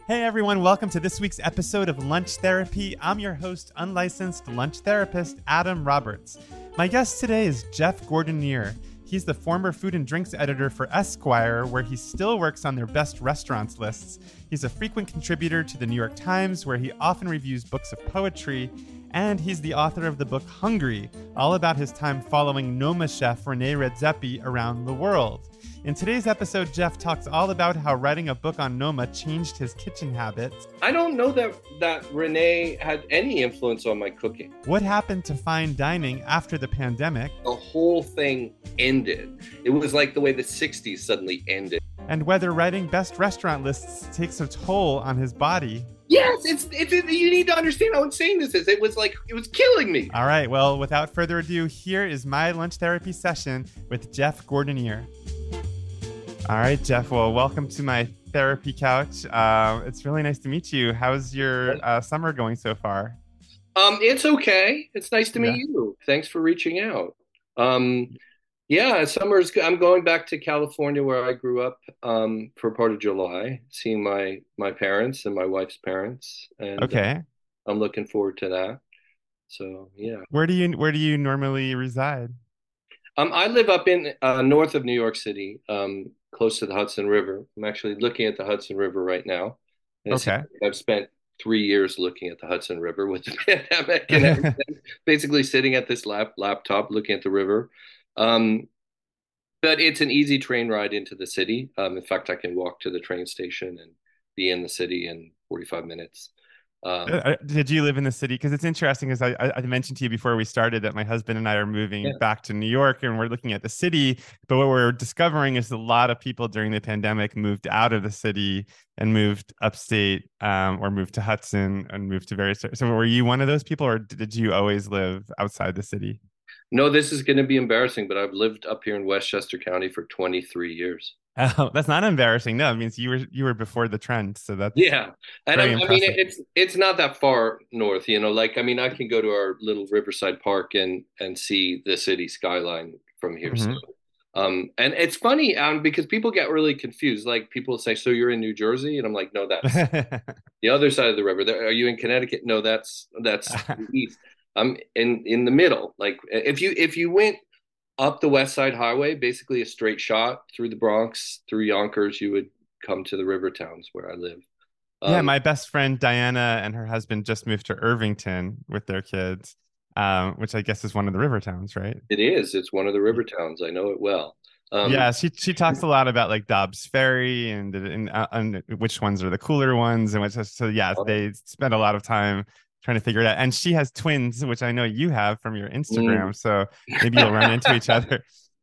Hey everyone, welcome to this week's episode of Lunch Therapy. I'm your host, unlicensed lunch therapist Adam Roberts. My guest today is Jeff Gordinier. He's the former food and drinks editor for Esquire, where he still works on their best restaurants lists. He's a frequent contributor to the New York Times, where he often reviews books of poetry. And he's the author of the book Hungry, all about his time following Noma chef Rene Redzepi around the world. In today's episode, Jeff talks all about how writing a book on Noma changed his kitchen habits. I don't know that Rene had any influence on my cooking. What happened to fine dining after the pandemic? The whole thing ended. It was like the way the 60s suddenly ended. And whether writing best restaurant lists takes a toll on his body. Yes, it's you need to understand how insane this is. It was killing me. All right, well, without further ado, here is my lunch therapy session with Jeff Gordinier. All right, Jeff. Well, welcome to my therapy couch. It's really nice to meet you. How's your summer going so far? It's okay. It's nice to meet you. Thanks for reaching out. Summer's good. I'm going back to California where I grew up for part of July, seeing my parents and my wife's parents, and okay, I'm looking forward to that. So yeah. Where do you normally reside? I live up in north of New York City, close to the Hudson River. I'm actually looking at the Hudson River right now. And okay. I've spent 3 years looking at the Hudson River with the pandemic and everything, basically sitting at this laptop looking at the river. But it's an easy train ride into the city. In fact, I can walk to the train station and be in the city in 45 minutes. Did you live in the city? Because it's interesting, because I mentioned to you before we started that my husband and I are moving back to New York, and we're looking at the city. But what we're discovering is a lot of people during the pandemic moved out of the city and moved upstate, or moved to Hudson and moved to various. So were you one of those people, or did you always live outside the city? No, this is going to be embarrassing, but I've lived up here in Westchester County for 23 years. Oh, that's not embarrassing. No, it means you were before the trend. So that's yeah. And very I mean, impressive. it's not that far north, I mean, I can go to our little Riverside Park and see the city skyline from here. Mhm. So, and it's funny, because people get really confused. Like people say, "So you're in New Jersey?" And I'm like, "No, that's the other side of the river. Are you in Connecticut?" No, that's the east. I'm in the middle. Like if you went up the West Side Highway, basically a straight shot through the Bronx, through Yonkers, you would come to the river towns where I live. Yeah, my best friend Diana and her husband just moved to Irvington with their kids, which I guess is one of the river towns, right? It is. It's one of the river towns. I know it well. Yeah, she talks a lot about like Dobbs Ferry and which ones are the cooler ones, and which so yeah, they spend a lot of time trying to figure it out. And she has twins, which I know you have from your Instagram, so maybe you'll run into each other.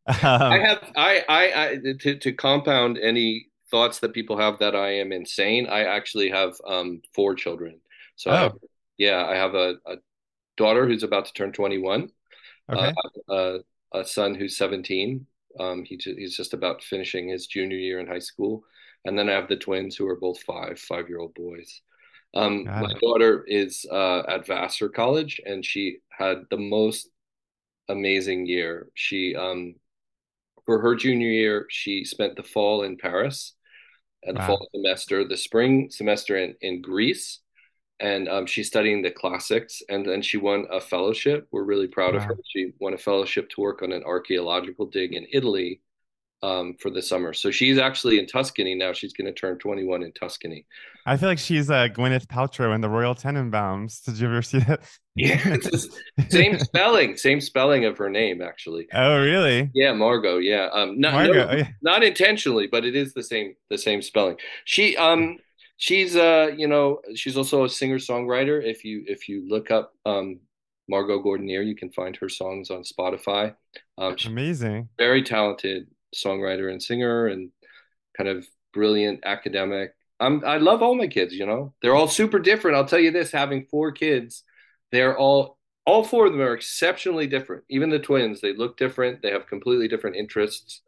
To compound any thoughts that people have that I am insane, I actually have 4 children. So I have a daughter who's about to turn 21, okay. a son who's 17. He's just about finishing his junior year in high school, and then I have the twins who are both 5-year-old boys. My daughter is at Vassar College, and she had the most amazing year. She for her junior year, she spent the fall in Paris, and the fall semester, the spring semester in Greece, and she's studying the classics, and then she won a fellowship. We're really proud of her. She won a fellowship to work on an archaeological dig in Italy, for the summer. So she's actually in Tuscany now. She's going to turn 21 in Tuscany. I feel like she's Gwyneth Paltrow in the Royal Tenenbaums. Did you ever see that? Yeah, it's same spelling of her name, actually. Oh, really? Yeah, Margot. Yeah, not intentionally, but it is the same spelling. She's she's also a singer songwriter. If you look up Margot Gordinier, you can find her songs on Spotify. Amazing. Very talented songwriter and singer, and kind of brilliant academic. I love all my kids, they're all super different. I'll tell you this, having 4 kids, they're all 4 of them are exceptionally different. Even the twins, they look different. They have completely different interests.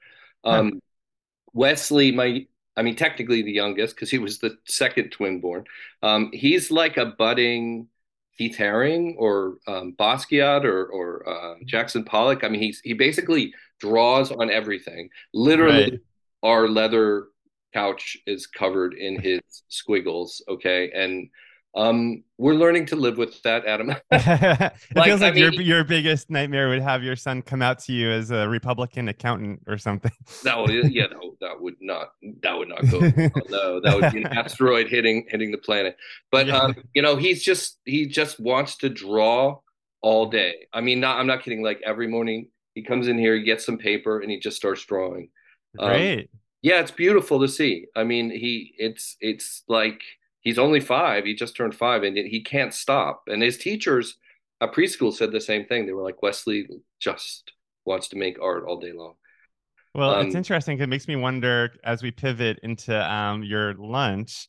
Wesley, technically the youngest, because he was the second twin born. He's like a budding Keith Haring or Basquiat or Jackson Pollock. I mean, he basically draws on everything. Literally, our leather couch is covered in his squiggles. Okay. And we're learning to live with that, Adam. It Like, feels I like mean, your biggest nightmare would have your son come out to you as a Republican accountant or something. no, yeah, no, that would not go well. No, that would be an asteroid hitting the planet. But Yeah. he just wants to draw all day. I mean, I'm not kidding. Like every morning he comes in here, he gets some paper, and he just starts drawing. Um, Great. yeah, it's beautiful to see. I mean, it's like he's only 5. He just turned 5, and he can't stop. And his teachers at preschool said the same thing. They were like, Wesley just wants to make art all day long. Well, it's Um, interesting 'cause it makes me wonder as we pivot into your lunch,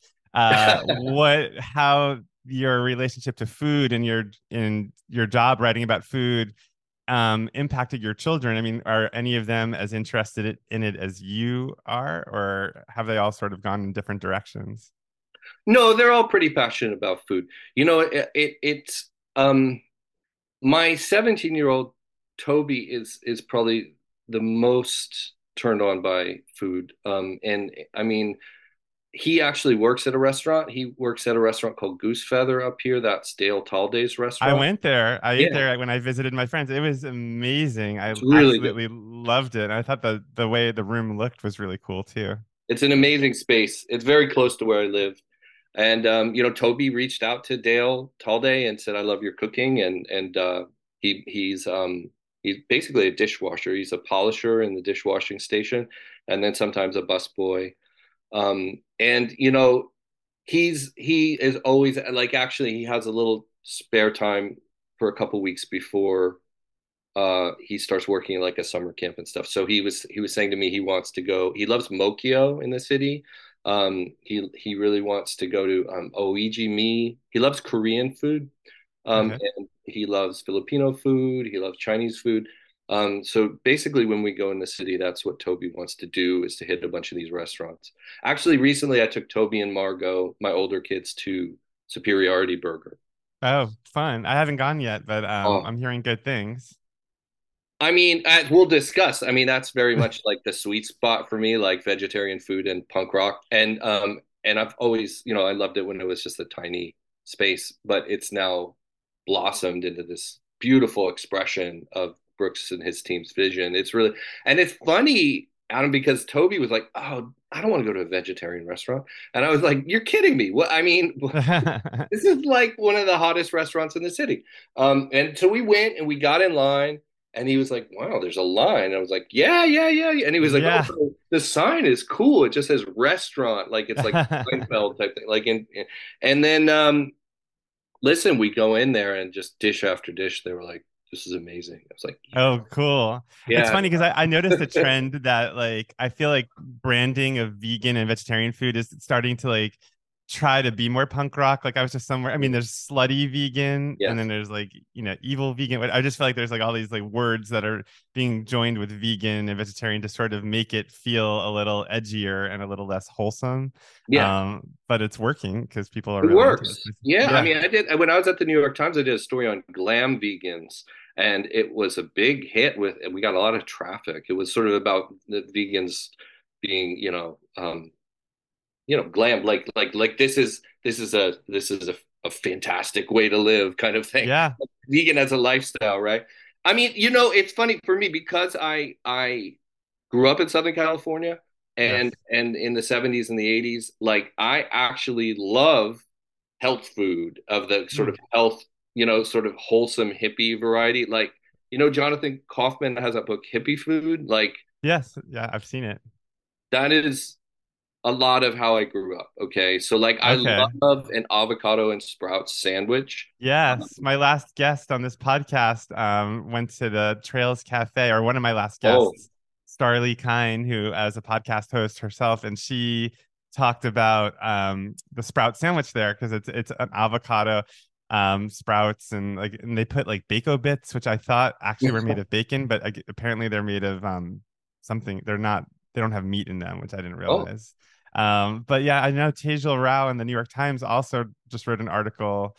how your relationship to food and your job writing about food impacted your children. I mean, are any of them as interested in it as you are, or have they all sort of gone in different directions? no, they're all pretty passionate about food. It's my 17-year-old Toby is probably the most turned on by food. And I mean, he actually works at a restaurant. He works at a restaurant called Goose Feather up here. That's Dale Talday's I restaurant. went there. I ate Yeah, there when I visited my friends. It was amazing. I it's really good. absolutely loved it. I thought the way the room looked was really cool too. It's an amazing space. It's very close to where I live. And Toby reached out to Dale Talday and said, "I love your cooking." And he's basically a dishwasher. He's a polisher in the dishwashing station, and then sometimes a busboy. And he is always like, actually he has a little spare time for a couple weeks before he starts working like a summer camp and stuff. So he was saying to me he wants to go. He loves Mokyo in the city. He really wants to go to Oiji Mi. He loves Korean food. Okay. And he loves Filipino food. He loves Chinese food. So basically, when we go in the city, that's what Toby wants to do, is to hit a bunch of these restaurants. Actually, recently I took Toby and Margot, my older kids, to Superiority Burger. Oh, fun. I haven't gone yet, but Oh, I'm hearing good things. I mean, as we'll discuss. I mean, that's very much like the sweet spot for me, like vegetarian food and punk rock. And I've always, I loved it when it was just a tiny space, but it's now blossomed into this beautiful expression of Brooks and his team's vision. And it's funny, Adam, because Toby was like, "Oh, I don't want to go to a vegetarian restaurant," and I was like, "You're kidding me! What? I mean, this is like one of the hottest restaurants in the city." And so we went and we got in line. And he was like, "Wow, there's a line." And I was like, "Yeah, yeah, yeah, yeah." And he was like, "Oh, Yeah. the sign is cool. It just says restaurant, like it's like Seinfeld type thing." And then listen, we go in there and just dish after dish. They were like, "This is amazing." I was like, Oh, cool. It's "Yeah, funny because I noticed a trend that like I feel like branding of vegan and vegetarian food is starting to like try to be more punk rock. Like I was just somewhere. I mean, there's slutty vegan, and then yes, there's like evil vegan. But I just feel like there's like all these like words that are being joined with vegan and vegetarian to sort of make it feel a little edgier and a little less wholesome. yeah." But it's working because people are It really into it. works. Yeah, I Yeah. mean, I did when I was at the New York Times. I did a story on glam vegans, and it was a big hit. And we got a lot of traffic. It was sort of about the vegans being, glam, like this is a fantastic way to live, kind of thing. Yeah. Vegan as a lifestyle, right? I mean, it's funny for me because I grew up in Southern California, Yes. and in the 70s and the 80s, like I actually love health food of the sort Mm. of health, sort of wholesome hippie variety. Like, Jonathan Kaufman has that book, Hippie Food. Like, Yes. Yeah. I've seen it. that is a lot of how I grew up. Okay. So, like, I Okay. love an avocado and sprouts sandwich. Yes, my last guest on this podcast went to the Trails Cafe, or one of my last Oh, guests, Starlee Kine, who as a podcast host herself, and she talked about the sprout sandwich there because it's an avocado, sprouts, and they put like bacon bits, which I thought actually were made of bacon, but apparently they're made of something. They're not. They don't have meat in them, which I didn't oh, realize. But yeah, I know Tejal Rao in the New York Times also just wrote an article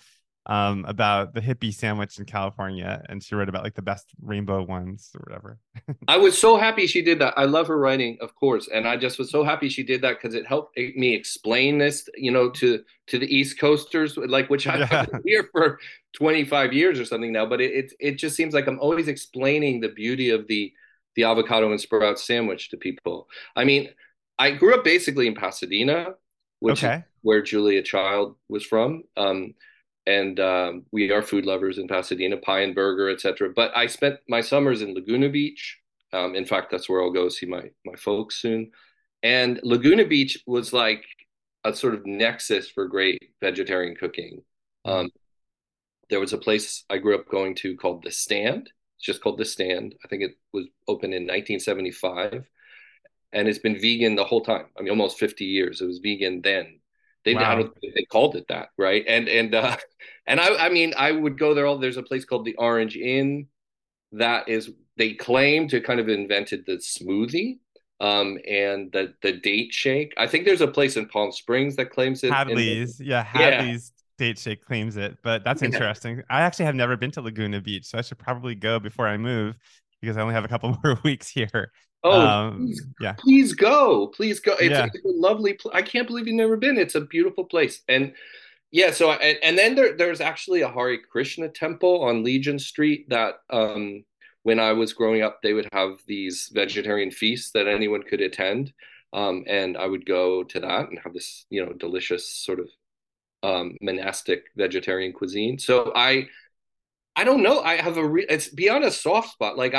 about the hippie sandwich in California, and she wrote about like the best rainbow ones or whatever. I was so happy she did that. I love her writing, of course, and I just was so happy she did that because it helped me explain this, to the East Coasters, like which I've Yeah. been here for 25 years or something now. But it just seems like I'm always explaining the beauty of the avocado and sprout sandwich to people. I mean, I grew up basically in Pasadena, which is Okay. where Julia Child was from. And we are food lovers in Pasadena, pie and burger, etc. But I spent my summers in Laguna Beach. In fact, that's where I'll go see my folks soon. And Laguna Beach was like a sort of nexus for great vegetarian cooking. Mm. Um, there was a place I grew up going to called The Stand. It's just called The Stand. I think it was opened in 1975, and it's been vegan the whole time. I mean, almost 50 years. It was vegan then. I Wow. don't think they called it that, right? And I mean, I would go there. There's a place called the Orange Inn that is they claim to kind of invented the smoothie, and the date shake. I think there's a place in Palm Springs that claims it. Hadley's, yeah, Yeah, Hadley's date shake claims it, but that's yeah. interesting. I actually have never been to Laguna Beach, so I should probably go before I move because I only have a couple more weeks here. Oh, please, Yeah, please go, please go. yeah. It's a lovely. I can't believe you've never been. It's a beautiful place, and yeah. So and then there's actually a Hare Krishna temple on Legion Street that when I was growing up, they would have these vegetarian feasts that anyone could attend, and I would go to that and have this delicious sort of monastic vegetarian cuisine. So I don't know. I have it's beyond a soft spot. Like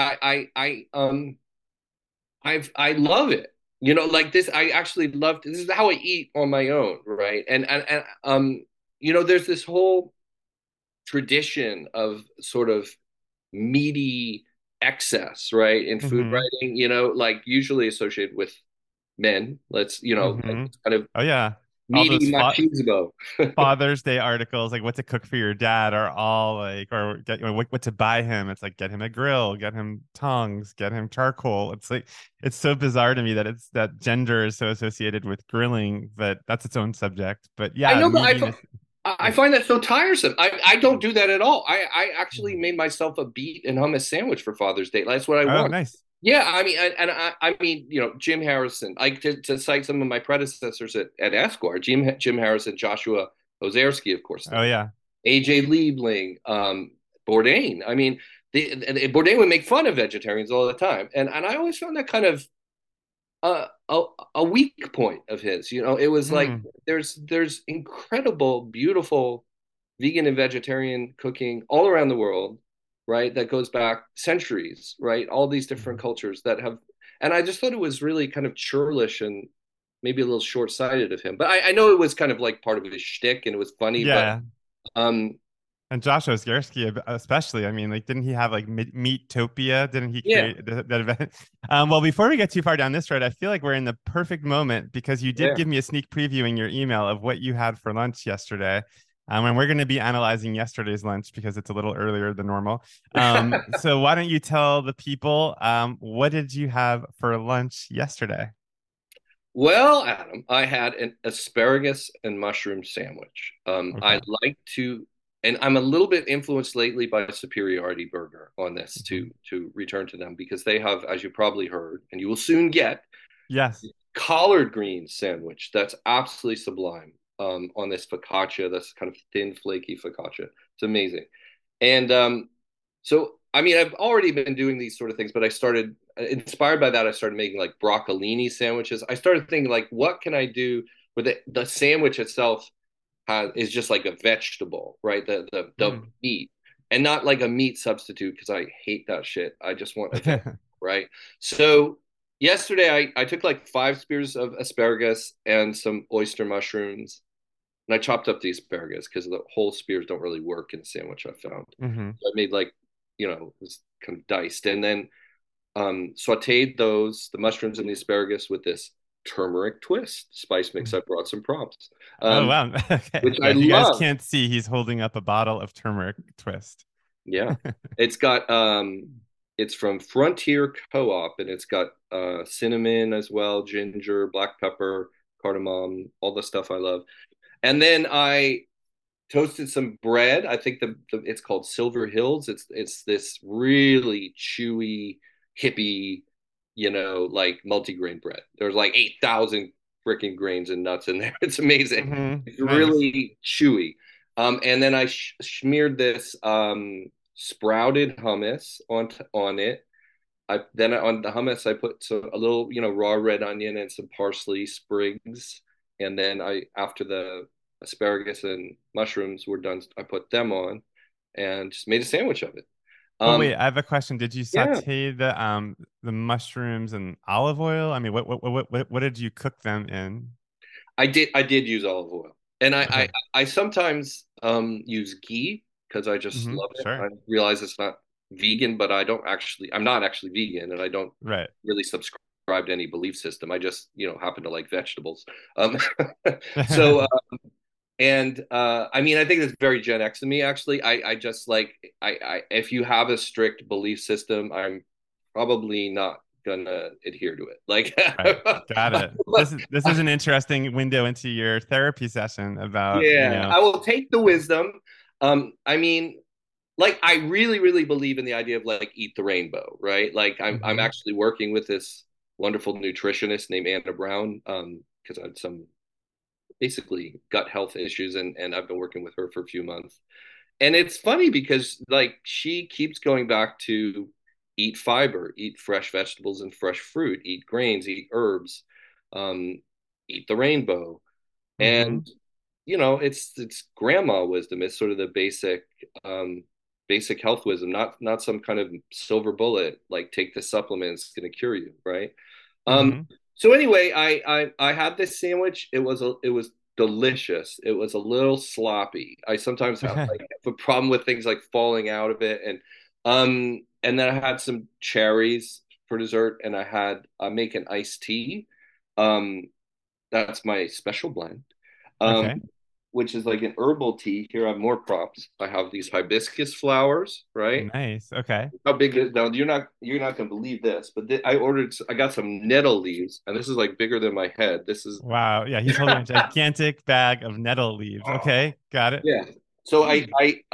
I love it. Like this, I actually love this is how I eat on my own, right? And there's this whole tradition of sort of meaty excess, right, in food Mm-hmm. writing, like usually associated with men. Like Mm-hmm. it's kind of Oh yeah. All those meaty machismo. Father's Day articles, like what to cook for your dad, are all like, or get what to buy him. It's like get him a grill, get him tongs, get him charcoal. It's like it's so bizarre to me that it's that gender is so associated with grilling, but that's its own subject. But I yeah, know, but meatiness. I Yeah. find that so tiresome. I don't do that at all. I actually made myself a beet and hummus sandwich for Father's Day. That's what I Oh, want. nice. Yeah, I mean, I mean, Jim Harrison. To cite some of my predecessors at Esquire, Jim Harrison, Joshua Ozerski, of course, Oh yeah. AJ Liebling, Bourdain. I mean, Bourdain would make fun of vegetarians all the time, and I always found that kind of a weak point of his. It was like Mm. there's incredible, beautiful vegan and vegetarian cooking all around the world, right? That goes back centuries, right? All these different cultures that have, and I just thought it was really kind of churlish and maybe a little short-sighted of him. But I know it was kind of like part of his shtick and it was funny, but Yeah. um, And Josh Osierski, especially. I mean, like, didn't he have like Meatopia? Didn't he yeah, create that event? Well, before we get too far down this road, I feel like we're in the perfect moment because you did yeah. give me a sneak preview in your email of what you had for lunch yesterday. And we're going to be analyzing yesterday's lunch because it's a little earlier than normal. So why don't you tell the people what did you have for lunch yesterday? Well, Adam, I had an asparagus and mushroom sandwich. Okay. I like to, and I'm a little bit influenced lately by Superiority Burger on this Mhm. to return to them because they have, as you probably heard, and you will soon get, Yes. collard greens sandwich that's absolutely sublime on this focaccia. That's kind of thin, flaky focaccia. It's amazing. And so, I mean, I've already been doing these sort of things, but I started inspired by that. I started making like broccolini sandwiches. I started thinking like, what can I do with the sandwich itself is just like a vegetable, right? The Mm. meat and not like a meat substitute because I hate that shit. I just want a vegetable, right? So yesterday I took like 5 spears of asparagus and some oyster mushrooms and I chopped up the asparagus because the whole spears don't really work in a sandwich I found. Hmm. So I made like, this kind of diced and then sauteed the mushrooms and the asparagus with this turmeric twist spice mix. I brought some props, Oh um, wow. Okay. which Yeah, I if you guys love. can't see, he's holding up a bottle of turmeric twist. Yeah, it's got it's from Frontier Co-op, and it's got cinnamon as well, ginger, black pepper, cardamom, all the stuff I love. And then I toasted some bread. I think it's called Silver Hills. It's this really chewy, hippie, like multigrain bread. There's like 8,000 freaking grains and nuts in there. It's amazing. It's Nice. really chewy. And then I smeared this sprouted hummus on it. On the hummus I put a little raw red onion and some parsley sprigs, and then I after the asparagus and mushrooms were done I put them on and just made a sandwich of it. Well, Um, wait, I have a question. Did you yeah, saute the mushrooms in olive oil? I mean, what did you cook them in? I did use olive oil, and I Okay. I sometimes use ghee because I just love it. I Sure. realize it's not vegan, but I'm not actually vegan, and I don't Right. really subscribe to any belief system. I just happen to like vegetables. Um, so and I mean, I think that's very Gen X of me, actually. I just like, if you have a strict belief system, I'm probably not gonna adhere to it. Like, Right. Got it. This is an interesting window into your therapy session about, yeah, I will take the wisdom. I mean, like, I really, really believe in the idea of like eat the rainbow, right? Like, I'm hmm actually working with this wonderful nutritionist named Anna Brown, because I had some basically gut health issues, and I've been working with her for a few months. And it's funny because like she keeps going back to eat fiber, eat fresh vegetables and fresh fruit, eat grains, eat herbs, um, eat the rainbow. hmm And it's grandma wisdom. It's sort of the um, basic health wisdom, not some kind of silver bullet like take the supplement, it's going to cure you, right? Um, hmm so anyway, I had this sandwich. It was delicious. It was a little sloppy. I sometimes have a problem with things like falling out of it, and then I had some cherries for dessert, and I make an iced tea. Um, that's my special blend, um, Okay. which is like an herbal tea. Here I have more props. I have these hibiscus flowers, right? Nice. Okay. How big is now? You're not gonna believe this, but I got some nettle leaves, and this is like bigger than my head. This is Wow. Yeah, he's holding a gigantic bag of nettle leaves. Okay, got it. yeah. So Hmm.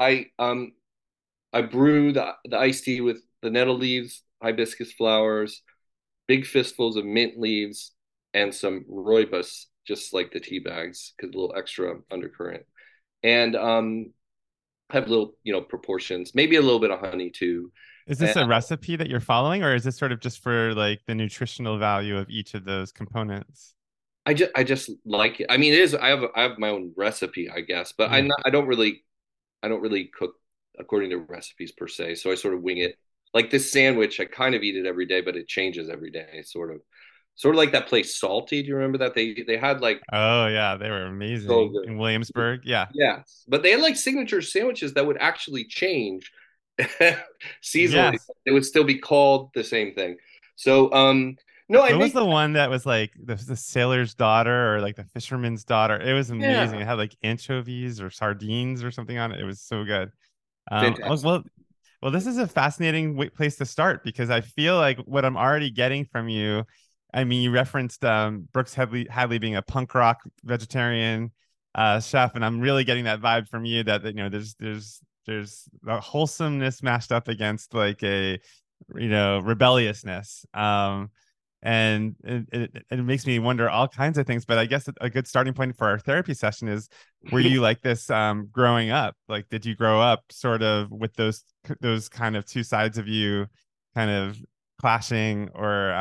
I brew the iced tea with the nettle leaves, hibiscus flowers, big fistfuls of mint leaves, and some rooibos, just like the tea bags, because a little extra undercurrent. And have little, proportions, maybe a little bit of honey too. Is And this a recipe that you're following, or is this sort of just for like the nutritional value of each of those components? I just like it. I mean, it is. I have my own recipe, I guess, but Yeah. I don't really cook according to recipes per se. So I sort of wing it. Like this sandwich, I kind of eat it every day, but it changes every day. Sort of like that place Salty. Do you remember that they had like Oh yeah, they were so amazing good. in Williamsburg. Yeah. Yes, but they had like signature sandwiches that would actually change seasonally. Yes. It would still be called the same thing. So no, I What was make the one that was like the sailor's daughter or like the fisherman's daughter? It was amazing. yeah, It had like anchovies or sardines or something on it. It was so good. Oh, fantastic. well, this is a fascinating place to start because I feel like what I'm already getting from you. I mean, you referenced Brooks Hadley being a punk rock vegetarian chef, and I'm really getting that vibe from you that there's a wholesomeness mashed up against like a rebelliousness. And it makes me wonder all kinds of things. But I guess a good starting point for our therapy session is, were you like this growing up? Like, did you grow up sort of with those kind of two sides of you kind of clashing, or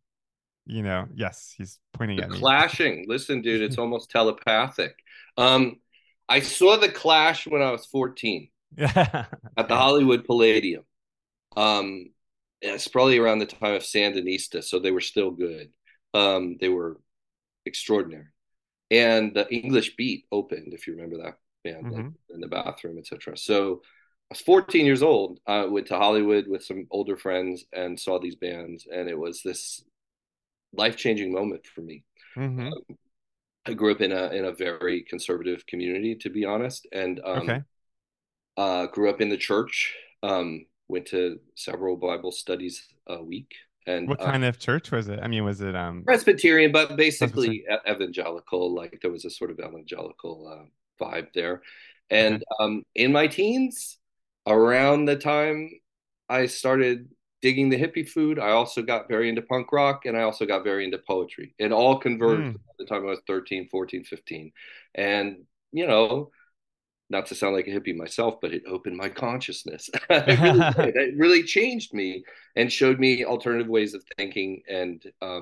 yes, he's pointing The at me. clashing. Listen, dude, it's almost telepathic. Um, I saw the Clash when I was 14 Yeah. at the Okay. Hollywood Palladium. Um, it's probably around the time of Sandinista, so they were still good. They were extraordinary. And the English Beat opened, if you remember that band, like hmm in the bathroom, etc. So I was 14 years old. I went to Hollywood with some older friends and saw these bands, and it was this life-changing moment for me. hmm I grew up in a very conservative community, to be honest, and Okay. grew up in the church. Went to several Bible studies a week, and What kind of church was it? I mean, was it Presbyterian, but Presbyterian? basically evangelical. Like there was a sort of evangelical vibe there. Okay. And in my teens, around the time I started digging the hippie food, I also got very into punk rock and I also got very into poetry. It all converged Mm. at the time I was 13, 14, 15. And, you know, not to sound like a hippie myself, but it opened my consciousness. It really did. It really changed me and showed me alternative ways of thinking. And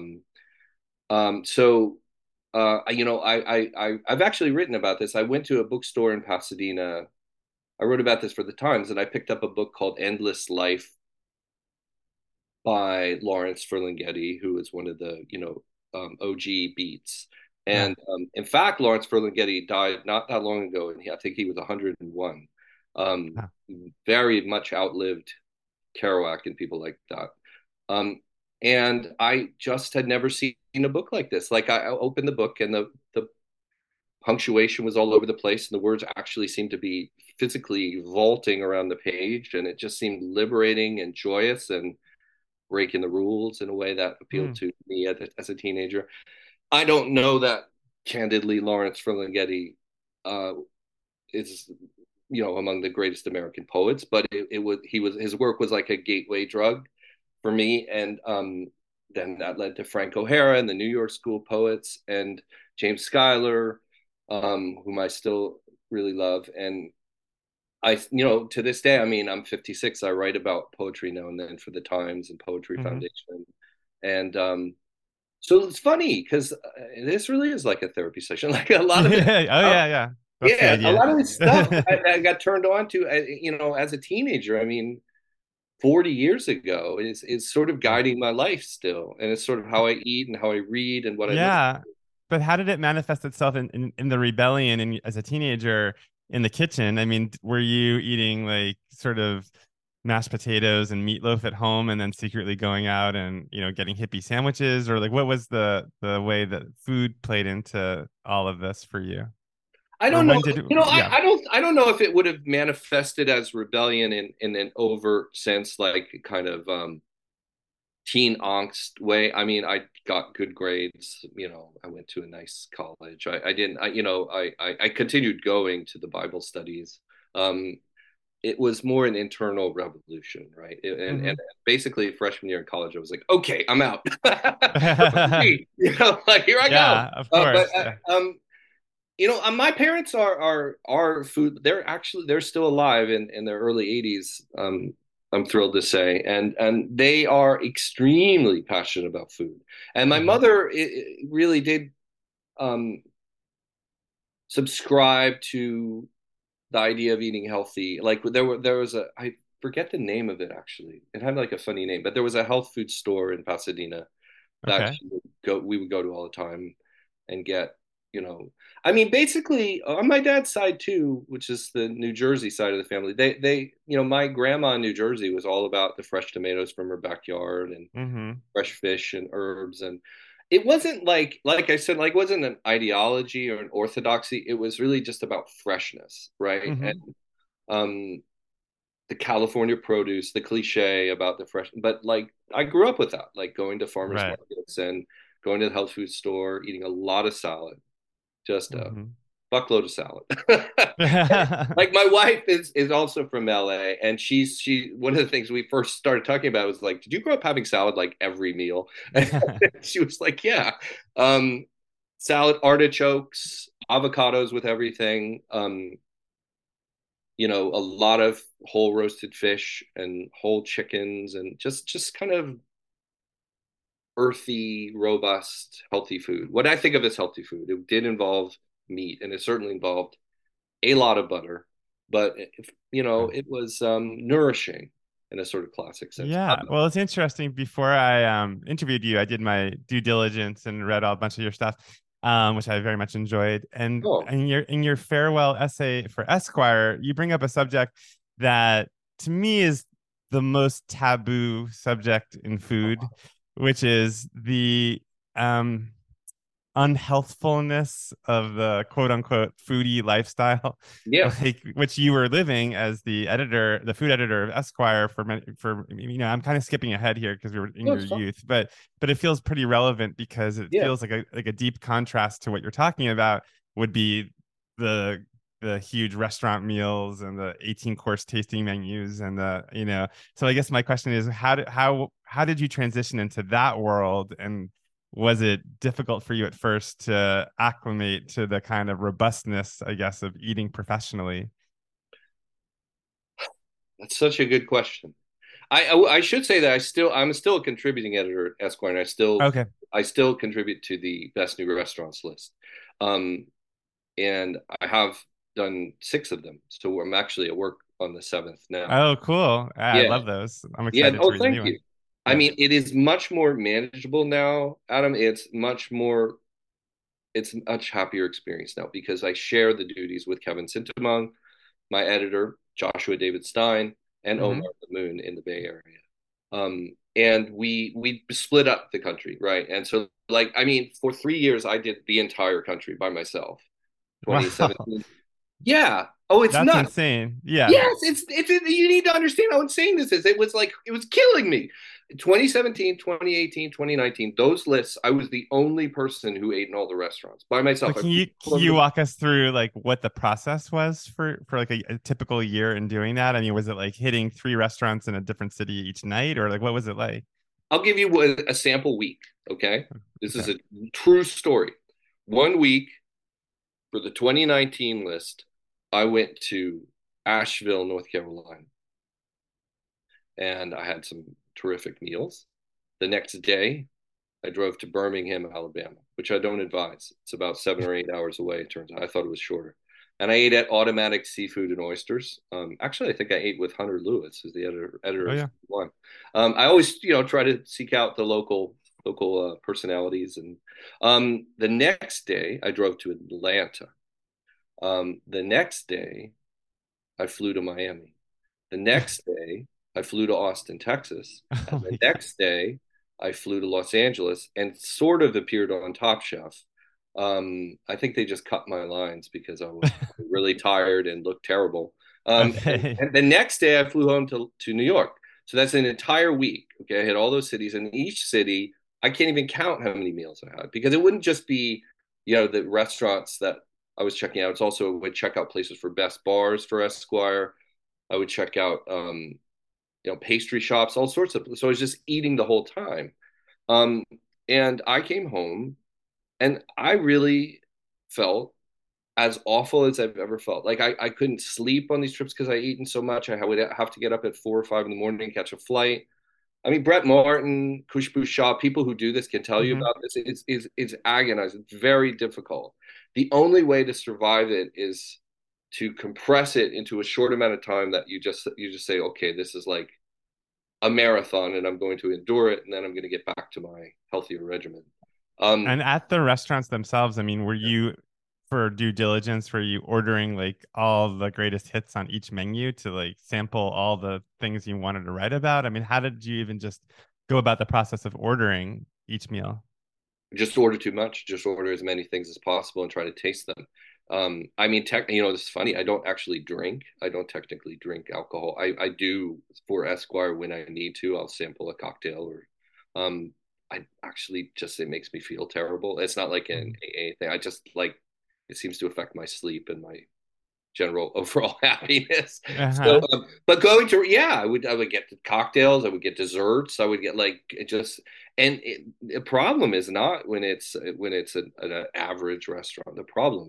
so, I've actually written about this. I went to a bookstore in Pasadena. I wrote about this for the Times, and I picked up a book called Endless Life by Lawrence Ferlinghetti, who is one of the OG Beats. Yeah. And in fact, Lawrence Ferlinghetti died not that long ago, and I think he was 101. Um, Huh. Very much outlived Kerouac and people like that. Um, and I just had never seen a book like this. Like I opened the book, and the punctuation was all over the place, and the words actually seemed to be physically vaulting around the page, and it just seemed liberating and joyous and breaking the rules in a way that appealed Mm. to me as a teenager. I don't know that candidly Lawrence Ferlinghetti uh, is among the greatest American poets, but it was his work was like a gateway drug for me, and then that led to Frank O'Hara and the New York School poets and James Schuyler, whom I still really love, and to this day, I mean, I'm 56. I write about poetry now and then for the Times and Poetry Mm-hmm. Foundation. And so it's funny because this really is like a therapy session. Like a lot of this Yeah. Oh, stuff, yeah, yeah. That's the yeah, a idea. lot of this stuff I got turned on to, as a teenager. I mean, 40 years ago is sort of Yeah. guiding my life still. And it's sort of how I eat and how I read and what I listen. Yeah. But how did it manifest itself in the rebellion and as a teenager in the kitchen? I mean, were you eating like sort of mashed potatoes and meatloaf at home and then secretly going out and, getting hippie sandwiches, or like what was the way that food played into all of this for you? I Or don't know. when did yeah. I don't know if it would have manifested as rebellion in an overt sense, like kind of teen angst way. I mean, I got good grades. I went to a nice college. I didn't. I continued going to the Bible studies. Um, it was more an internal revolution, right? And Hmm. basically freshman year in college, I was like, okay, I'm out. Like here I go. Yeah, of But course. Yeah. my parents are food. They're still alive in their early 80s. I'm thrilled to say, and they are extremely passionate about food. And my Hmm. mother really did um, subscribe to the idea of eating healthy. Like there was a I forget the name of it actually. It had like a funny name, but there was a health food store in Pasadena that Okay. we would go to all the time and get, you know, I mean, basically on my dad's side too, which is the New Jersey side of the family, my grandma in New Jersey was all about the fresh tomatoes from her backyard and Hmm. fresh fish and herbs. And it wasn't like I said, like it wasn't an ideology or an orthodoxy. It was really just about freshness, right? And Hmm. um the California produce, the cliche about the fresh, but like I grew up with that, like going to farmers Right. markets and going to the health food store, eating a lot of salad, just a Hmm. buckload of salad. Like my wife is also from LA, and she one of the things we first started talking about was like, did you grow up having salad like every meal? And she was like, yeah, um, salad, artichokes, avocados with everything. A lot of whole roasted fish and whole chickens and just kind of earthy, robust, healthy food. What I think of as healthy food, it did involve meat and it certainly involved a lot of butter, but it was nourishing in a sort of classic sense. Yeah, well, it's interesting. Before I interviewed you, I did my due diligence and read a bunch of your stuff, which I very much enjoyed. And Oh, in your farewell essay for Esquire, you bring up a subject that to me is the most taboo subject in food, which is the um unhealthfulness of the quote unquote foodie lifestyle, yeah, like which you were living as the food editor of Esquire I'm kind of skipping ahead here because we were in no, your it's fun. youth, but it feels pretty relevant because it Yeah, feels like a deep contrast to what you're talking about would be the the huge restaurant meals and the 18-course tasting menus and the, so I guess my question is how did you transition into that world, and was it difficult for you at first to acclimate to the kind of robustness, I guess, of eating professionally? That's such a good question. I should say that I'm still a contributing editor at Esquire, and Okay. I still contribute to the best new restaurants list. Um, and I have done 6 of them. So I'm actually at work on the 7th now. Oh, cool. I Yeah. love those. I'm Yeah. excited to Oh, read the new thank one. you. I Yeah. mean, it is much more manageable now, Adam. It's a much happier experience now because I share the duties with Kevin Sintamong, my editor, Joshua David Stein, and Omar Hmm. Moon in the Bay Area. And we split up the country, right? And so, like, I mean, for 3 years, I did the entire country by myself. Wow. 2017. Yeah. Oh, it's That's nuts. insane. Yeah. Yes, you need to understand how insane this is. It was killing me. 2017, 2018, 2019, those lists, I was the only person who ate in all the restaurants by So myself. I flew can all over you the walk us through like what the process was for like a typical year in doing that? I mean, was it like hitting 3 restaurants in a different city each night, or like what was it like? I'll give you a sample week, okay? This is Okay. a true story. One week for the 2019 list, I went to Asheville, North Carolina, and I had some terrific meals. The next day, I drove to Birmingham, Alabama, which I don't advise. It's about 7 or 8 hours away, it turns out. I thought it was shorter. And I ate at Automatic Seafood and Oysters. Actually, I think I ate with Hunter Lewis, who's the editor Oh of yeah. One. I always, try to seek out the local personalities. And the next day, I drove to Atlanta. The next day, I flew to Miami. The next day, I flew to Austin, Texas. Oh And the my God. next day, I flew to Los Angeles and sort of appeared on Top Chef. I think they just cut my lines because I was really tired and looked terrible. Okay. And the next day, I flew home to New York. So that's an entire week. Okay. I hit all those cities, and each city, I can't even count how many meals I had because it wouldn't just be, the restaurants that I was checking out. It's also would check out places for best bars for Esquire. I would check out pastry shops, all sorts of. So I was just eating the whole time. Um, and I came home and I really felt as awful as I've ever felt. Like I couldn't sleep on these trips because I eaten so much. I would have to get up at 4 or 5 in the morning, catch a flight. I mean, Brett Martin, Khushbu Shah, people who do this can tell you Hmm. about this. It's agonizing. It's very difficult. The only way to survive it is to compress it into a short amount of time that you just say, okay, this is like a marathon, and I'm going to endure it, and then I'm going to get back to my healthier regimen. Um, And at the restaurants themselves, I mean, for due diligence, were you ordering like all the greatest hits on each menu to like sample all the things you wanted to write about? I mean, how did you even just go about the process of ordering each meal? just order too much. Just order as many things as possible and try to taste them. I mean, this is funny. I don't actually drink. I don't technically drink alcohol. I do for Esquire when I need to. I'll sample a cocktail or, I actually just it makes me feel terrible. It's not like an Mhm. AA thing. I just like it seems to affect my sleep and my general overall happiness. So, Uh-huh. but going to I would get the cocktails, I would get desserts, I would get like it just. And the problem is not when it's an average restaurant. The problem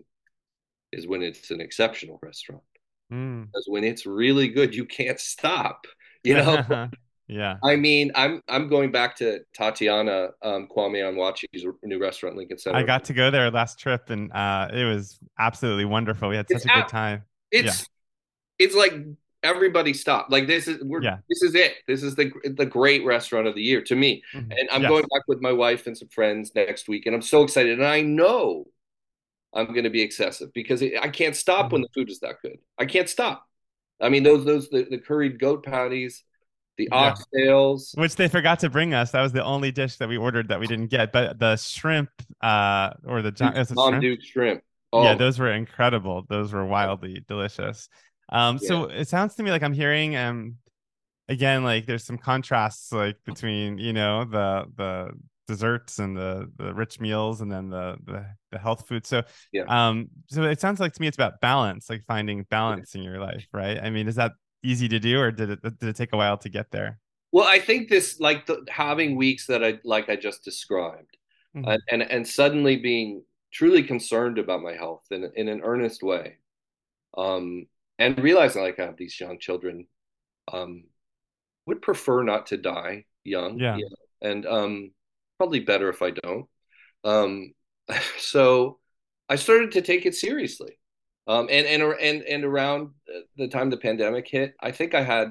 is when it's an exceptional restaurant. Mm. Because when it's really good, you can't stop. You know, Yeah. I mean, I'm going back to Tatiana Kwame Onwachi's new restaurant, Lincoln I Center. got to go there last trip, and it was absolutely wonderful. We had It's such a good out. time. Yeah. It's it's like everybody stop. Like Yeah. this is it. This is the great restaurant of the year to me. Mhm. And I'm going Yes. back with my wife and some friends next week, and I'm so excited. And I know I'm going to be excessive because I can't stop when Mhm. the food is that good. I can't stop. I mean, the curried goat patties, the Yeah. oxtails, Which they forgot to bring us. That was the only dish that we ordered that we didn't get. But the shrimp, or the is it Mom shrimp? Duke shrimp. Yeah, Oh, those were incredible. Those were my, wildly delicious. yeah. So it sounds to me like I'm hearing, again, like there's some contrasts like between, the desserts and the rich meals and then the health food. So Yeah. so it sounds like to me it's about balance, like finding balance in your life, right? I mean, is that easy to do, or did it take a while to get there? Well, I think this like having weeks that I just described, Hmm. and suddenly being truly concerned about my health in an earnest way, um, and realizing like I have these young children, um, would prefer not to die young, Yeah. and probably better if I don't. Um, so I started to take it seriously. And around the time the pandemic hit, I think I had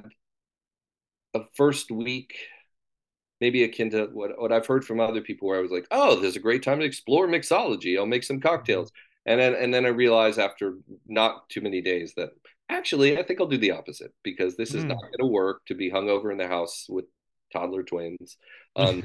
a first week, maybe akin to what I've heard from other people, where I was like, "Oh, there's a great time to explore mixology. I'll make some Mhm. cocktails." And then I realized after not too many days that actually I think I'll do the opposite because this is not Mm. going to work to be hungover in the house with toddler twins. Um,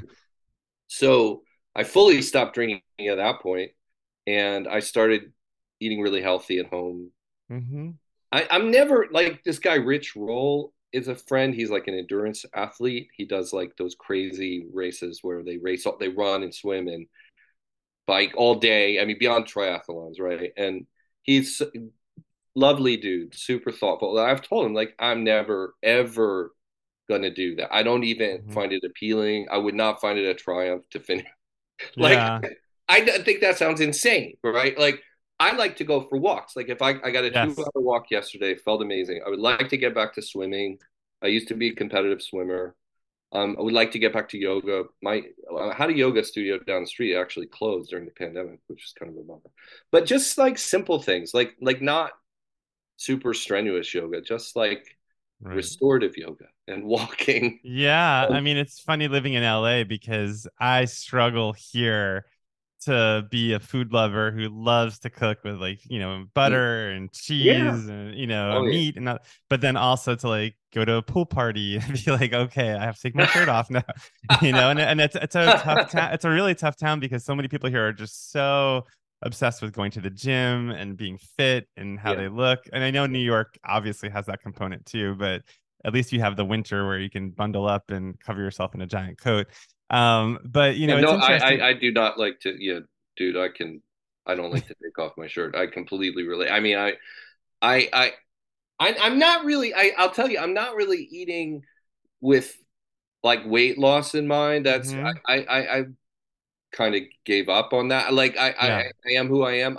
so I fully stopped drinking at that point, and I started eating really healthy at home. Hmm. I'm never like this guy, Rich Roll is a friend. He's like an endurance athlete. He does like those crazy races where they run and swim and bike all day. I mean, beyond triathlons, right? And he's a lovely dude, super thoughtful. I've told him like I'm never ever gonna do that. I don't even Hmm. find it appealing. I would not find it a triumph to finish. Like Yeah. I think that sounds insane, right? Like I like to go for walks. Like if I got a two Yes. hour walk yesterday, felt amazing. I would like to get back to swimming. I used to be a competitive swimmer. I would like to get back to yoga. I had a yoga studio down the street actually closed during the pandemic, which is kind of a bummer. But just like simple things, like not super strenuous yoga, just like Right. restorative yoga and walking. Yeah, I mean, it's funny living in LA because I struggle here to be a food lover who loves to cook with like, butter and Yeah. cheese and, Oh yeah. meat and that, but then also to like go to a pool party and be like, okay, I have to take my shirt off now, and it's a tough town. It's a really tough town because so many people here are just so obsessed with going to the gym and being fit and how Yeah. they look. And I know New York obviously has that component too, but at least you have the winter where you can bundle up and cover yourself in a giant coat. But Yeah, it's no, interesting. I do not like to. Yeah, dude, I don't like to take off my shirt. I completely relate. I mean, I, I, I'm not really. I'll tell you, I'm not really eating with like weight loss in mind. That's Hmm. I kind of gave up on that. Like Yeah. I am who I am.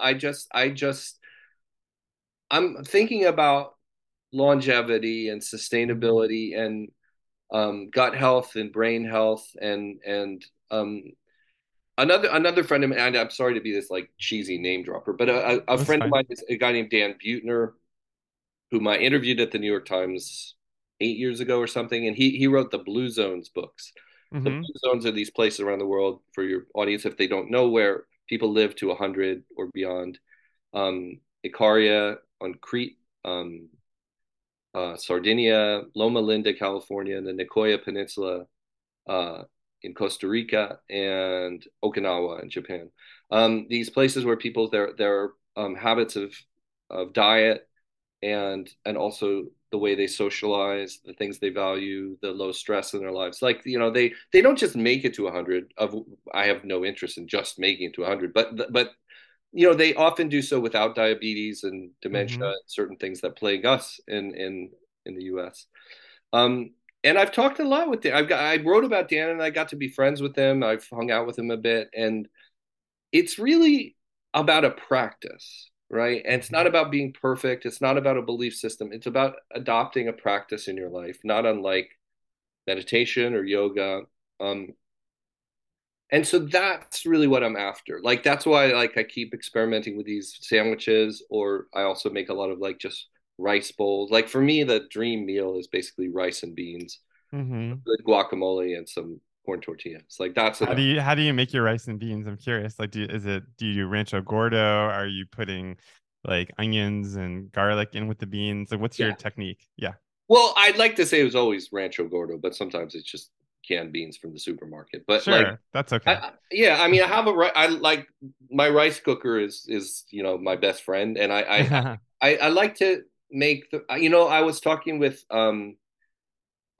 I'm thinking about longevity and Hmm. sustainability and gut health and brain health and another friend of mine, and I'm sorry to be this like cheesy name dropper, but a That's friend of fine. mine is a guy named Dan Buettner, whom I interviewed at the New York Times 8 years ago or something, and he wrote the Blue Zones books. The Hmm. Blue Zones are these places around the world for your audience if they don't know where people live to 100 or beyond. Icaria on Crete, Sardinia, Loma Linda, California, and the Nicoya Peninsula uh, in Costa Rica and Okinawa in Japan. These places where people their habits of diet and also the way they socialize, the things they value, the low stress in their lives. Like they don't just make it to 100. I have no interest in just making it to 100, but they often do so without diabetes and dementia Hmm. and certain things that plague us in the U.S. Um, and I've talked a lot with Dan. I wrote about Dan and I got to be friends with him. I've hung out with him a bit, and it's really about a practice, right? And it's Hmm. not about being perfect. It's not about a belief system. It's about adopting a practice in your life, not unlike meditation or yoga. Um, and so that's really what I'm after. Like that's why like I keep experimenting with these sandwiches, or I also make a lot of like just rice bowls. Like for me, the dream meal is basically rice and beans, Hmm. good guacamole, and some corn tortillas. Like that's How do enough. you make your rice and beans? I'm curious. Like, do you do Rancho Gordo? Are you putting like onions and garlic in with the beans? Like, what's your Yeah. technique? Yeah. Well, I'd like to say it was always Rancho Gordo, but sometimes it's just canned beans from the supermarket. But like, Sure, that's okay. yeah, I mean, I like my rice cooker is my best friend, and I like to make I was talking with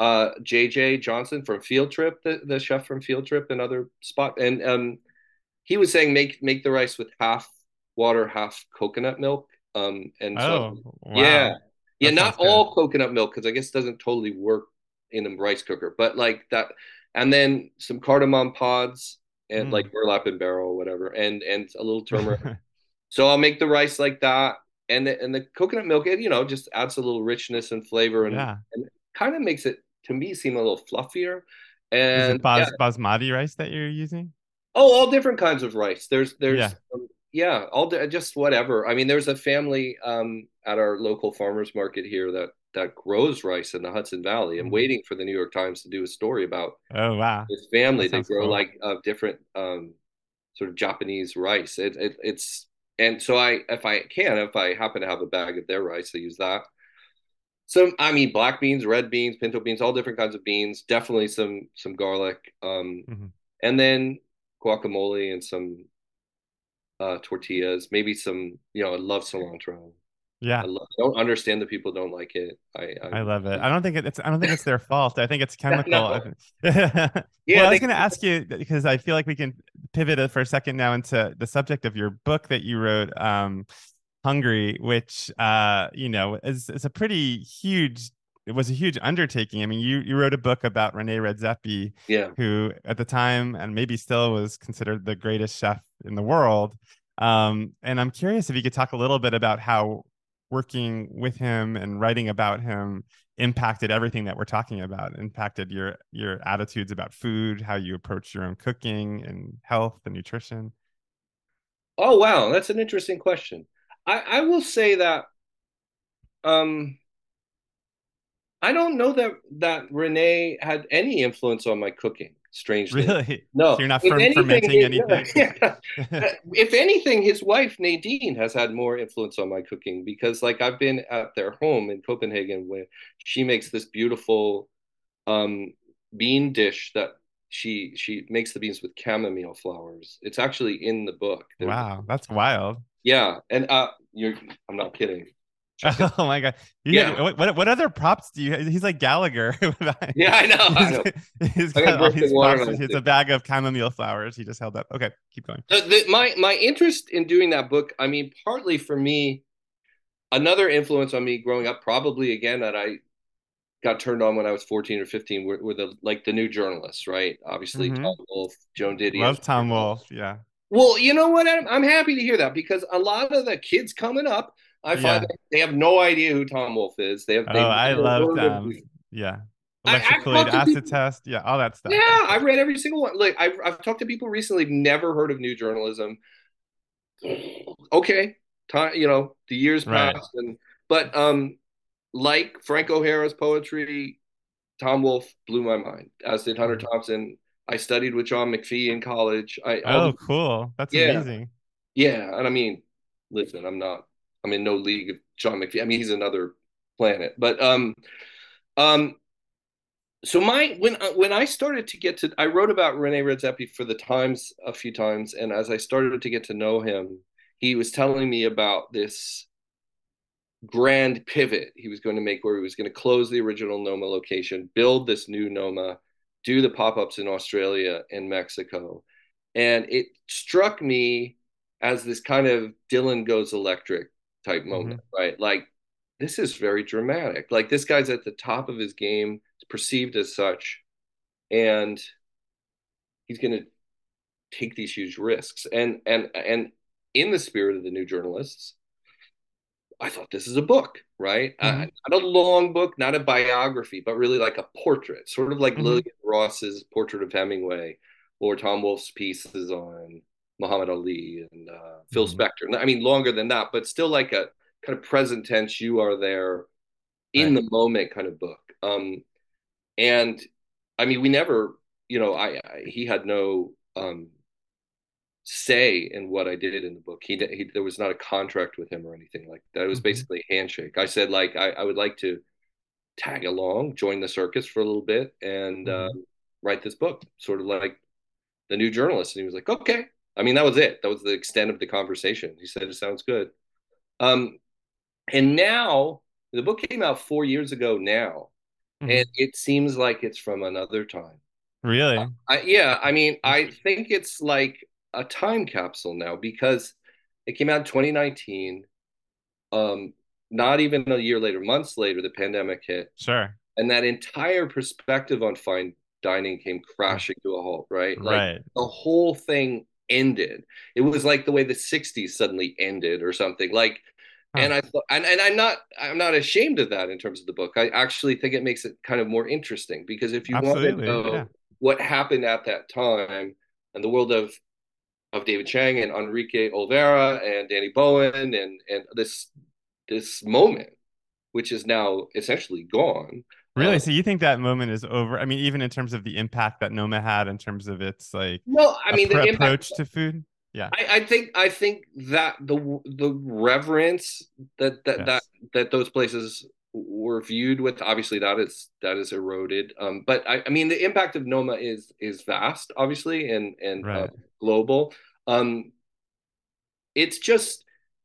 JJ Johnson from Field Trip, the chef from Field Trip, and other spot. And he was saying make the rice with half water, half coconut milk. And so Oh, yeah, wow. yeah, That not sounds good. all coconut milk because I guess it doesn't totally work in a rice cooker, but like that, and then some cardamom pods and like Mm. burlap and barrel, whatever, and a little turmeric. So I'll make the rice like that, and the coconut milk, it just adds a little richness and flavor, Yeah. and kind of makes it to me seem a little fluffier. Is it And yeah, basmati rice that you're using? oh, all different kinds of rice. There's Yeah. yeah, just whatever. I mean, there's a family at our local farmers market here that grows rice in the Hudson Valley. I'm Mhm. waiting for the New York Times to do a story about Oh, wow. this family. That They sounds grow cool. like different sort of Japanese rice. It's and so if I happen to have a bag of their rice, I use that. Some, I mean, black beans, red beans, pinto beans, all different kinds of beans. Definitely some garlic, Hmm. and then guacamole and some tortillas. Maybe some, I love cilantro. Yeah. I don't understand that people don't like it. I love it. I don't think it's their fault. I think it's chemical. No, Well, yeah, I was going to ask you because I feel like we can pivot it for a second now into the subject of your book that you wrote, Hungry, which is a pretty huge. It was a huge undertaking. I mean, you wrote a book about Rene Redzepi, yeah. who at the time and maybe still was considered the greatest chef in the world. And I'm curious if you could talk a little bit about how working with him and writing about him impacted everything that we're talking about, impacted your attitudes about food, how you approach your own cooking and health and nutrition. Oh wow, that's an interesting question. I will say that um I don't know that Renee had any influence on my cooking, strangely. Really? So No, you're not if anything, fermenting anything? yeah, if anything, his wife Nadine has had more influence on my cooking because, like, I've been at their home in Copenhagen where she makes this beautiful um, bean dish that she makes the beans with chamomile flowers. It's actually in the book. Wow, that's wild. Yeah, and you're I'm not kidding. Check it. Oh my God. Yeah, What other props do you He's like Gallagher. yeah, I know, I he's, know. he's I got got all birthday these props. watermelon. It's a bag of chamomile flowers he just held up. Okay, keep going. My interest in doing that book, I mean, partly for me, another influence on me growing up, probably again that I got turned on when I was 14 or 15, were the new journalists, right? Obviously, Hmm. Tom Wolfe, Joan Didion. Love Tom Wolfe. Yeah. Well, you know what? I'm happy to hear that because a lot of the kids coming up, I find Yeah. that they have no idea who Tom Wolfe is. Oh, They've I never loved heard of you. yeah. I've Electrocholic talked to acid people. test. Yeah, all that Yeah, stuff. That's I've great. read every single one. Like I've talked to people recently, never heard of new journalism. Okay, time, the years Right. passed, and but like Frank O'Hara's poetry, Tom Wolfe blew my mind, as did Hunter Mhm. Thompson. I studied with John McPhee in college. I all Oh, the cool. That's Yeah, amazing. yeah, and I mean, listen, I'm in no league of John McPhee. I mean, he's another planet. But um, so when I started to get to, I wrote about Rene Redzepi for the Times a few times, and as I started to get to know him, he was telling me about this grand pivot he was going to make where he was going to close the original Noma location, build this new Noma, do the pop-ups in Australia and Mexico. And it struck me as this kind of Dylan goes electric type Hmm. moment, right? Like, this is very dramatic. Like, this guy's at the top of his game, perceived as such, and he's going to take these huge risks. And in the spirit of the new journalists, I thought this is a book, right? Hmm. Not a long book, not a biography, but really like a portrait, sort of like Hmm. Lillian Ross's portrait of Hemingway, or Tom Wolfe's pieces on Muhammad Ali and Phil Hmm. Spector. I mean, longer than that, but still like a kind of present tense, you are there in Right. the moment kind of book. And I mean, we never, he had no say in what I did in the book. There was not a contract with him or anything like that. It was Hmm. basically a handshake. I said like I would like to tag along, join the circus for a little bit, and Hmm. write this book, sort of like the new journalist. And he was like, okay. I mean, that was it. That was the extent of the conversation. He said it sounds good. Um, and now the book came out 4 years ago now, and Hmm. it seems like it's from another time. Really? Yeah, I mean, I think it's like a time capsule now because it came out in 2019. Um, Not even a year later, months later, the pandemic hit, Sure. and that entire perspective on fine dining came Mm. crashing to a halt, right? Like Right. the whole thing ended. It was like the way the 60s suddenly ended or something. Like, Huh. and I thought, and I'm not ashamed of that in terms of the book. I actually think it makes it kind of more interesting because if you want to Absolutely. Yeah. know what happened at that time and the world of David Chang and Enrique Olvera and Danny Bowen and this moment, which is now essentially gone. Really? So you think that moment is over? I mean, even in terms of the impact that Noma had in terms of its like No, I mean the impact. approach to food? Yeah. I think that the reverence that that that Yes. that those places were viewed with, obviously that is eroded. But I mean the impact of Noma is vast, obviously, and Right. global. Um, it's just,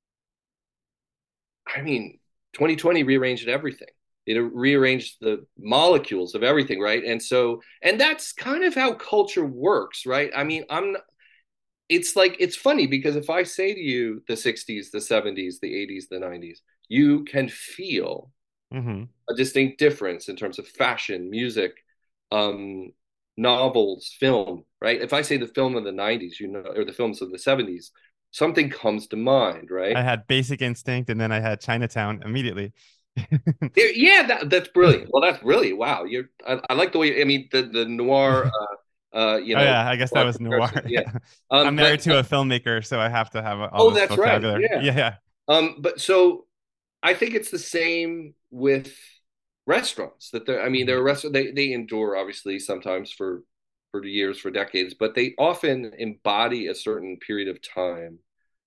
I mean, 2020 rearranged everything. It rearranged the molecules of everything, right? And that's kind of how culture works, right? I mean, it's like, it's funny because if I say to you the 60s, the 70s, the 80s, the 90s, you can feel Hmm. a distinct difference in terms of fashion, music, um, novels, film, right? If I say the film of the 90s, or the films of the 70s, something comes to mind, I right? had Basic Instinct and then I had Chinatown immediately. Yeah, that's brilliant. Well, that's brilliant. Wow, I like the way. I mean, the noir. Oh yeah, I guess that noir was noir. comparison. Yeah. Yeah. I'm But married to a filmmaker, so I have to have all oh, this that's right. vocabulary. Yeah. Yeah, yeah. But so I think it's the same with restaurants. I mean, Mhm. there are restaurants, they endure obviously sometimes for years, for decades, but they often embody a certain period of time.